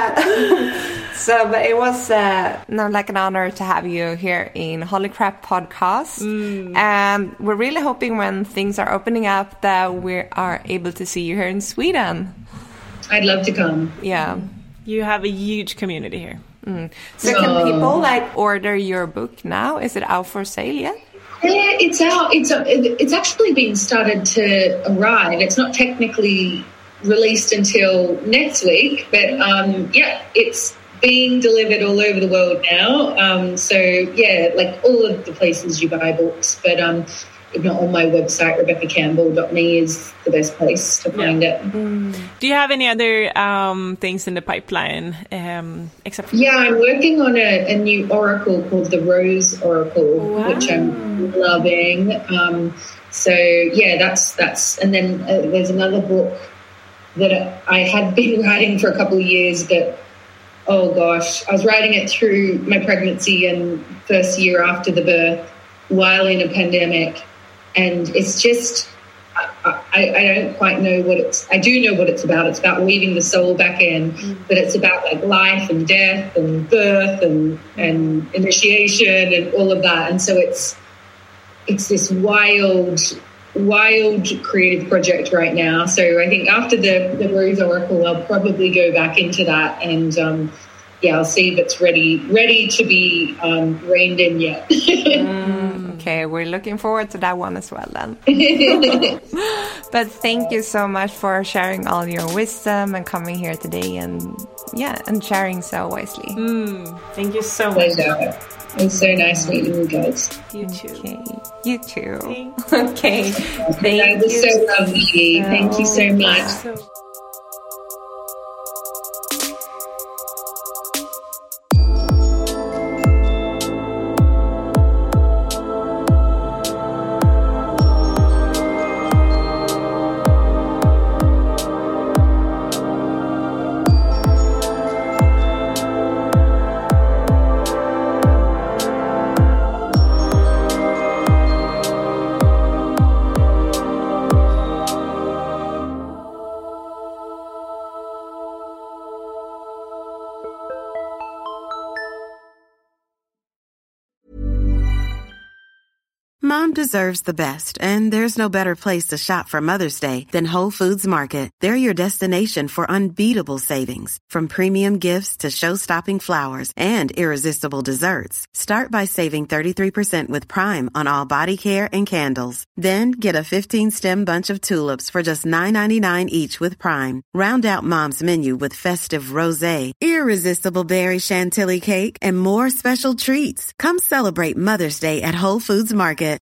that. So, but it was uh, no, like an honor to have you here in Holy Crap Podcast. Mm. And we're really hoping when things are opening up that we are able to see you here in Sweden. I'd love to come. Yeah. You have a huge community here. Mm. So oh. Can people like order your book now? Is it out for sale yet? Yeah, it's out. It's it's actually been started to arrive. It's not technically released until next week, but um, yeah, it's being delivered all over the world now. Um, so yeah, like all of the places you buy books, but um, if not, on my website, rebecca campbell dot me is the best place to find yeah. it. Mm. Do you have any other um, things in the pipeline? Um, except for- yeah, I'm working on a, a new oracle called the Rose Oracle, wow. which I'm loving. Um, so yeah, that's that's, and then uh, there's another book that I had been writing for a couple of years, but oh gosh, I was writing it through my pregnancy and first year after the birth, while in a pandemic. And it's just, I, I, I don't quite know what it's, I do know what it's about. It's about weaving the soul back in, mm. but it's about like life and death and birth and, and initiation and all of that. And so it's, it's this wild, wild creative project right now. So I think after the, the Rose Oracle, I'll probably go back into that and, um, yeah, I'll see if it's ready, ready to be um, reined in yet. mm, okay, we're looking forward to that one as well then. But thank you so much for sharing all your wisdom and coming here today and yeah, and sharing so wisely. Mm, thank you so much. It was so nice meeting you guys. You too. Okay. You too. Thanks. Okay. Thank that was you so lovely. So thank you so much. So Mom deserves the best, and there's no better place to shop for Mother's Day than Whole Foods Market. They're your destination for unbeatable savings, from premium gifts to show-stopping flowers and irresistible desserts. Start by saving thirty-three percent with Prime on all body care and candles. Then get a fifteen-stem bunch of tulips for just nine ninety-nine each with Prime. Round out Mom's menu with festive rosé, irresistible berry chantilly cake, and more special treats. Come celebrate Mother's Day at Whole Foods Market.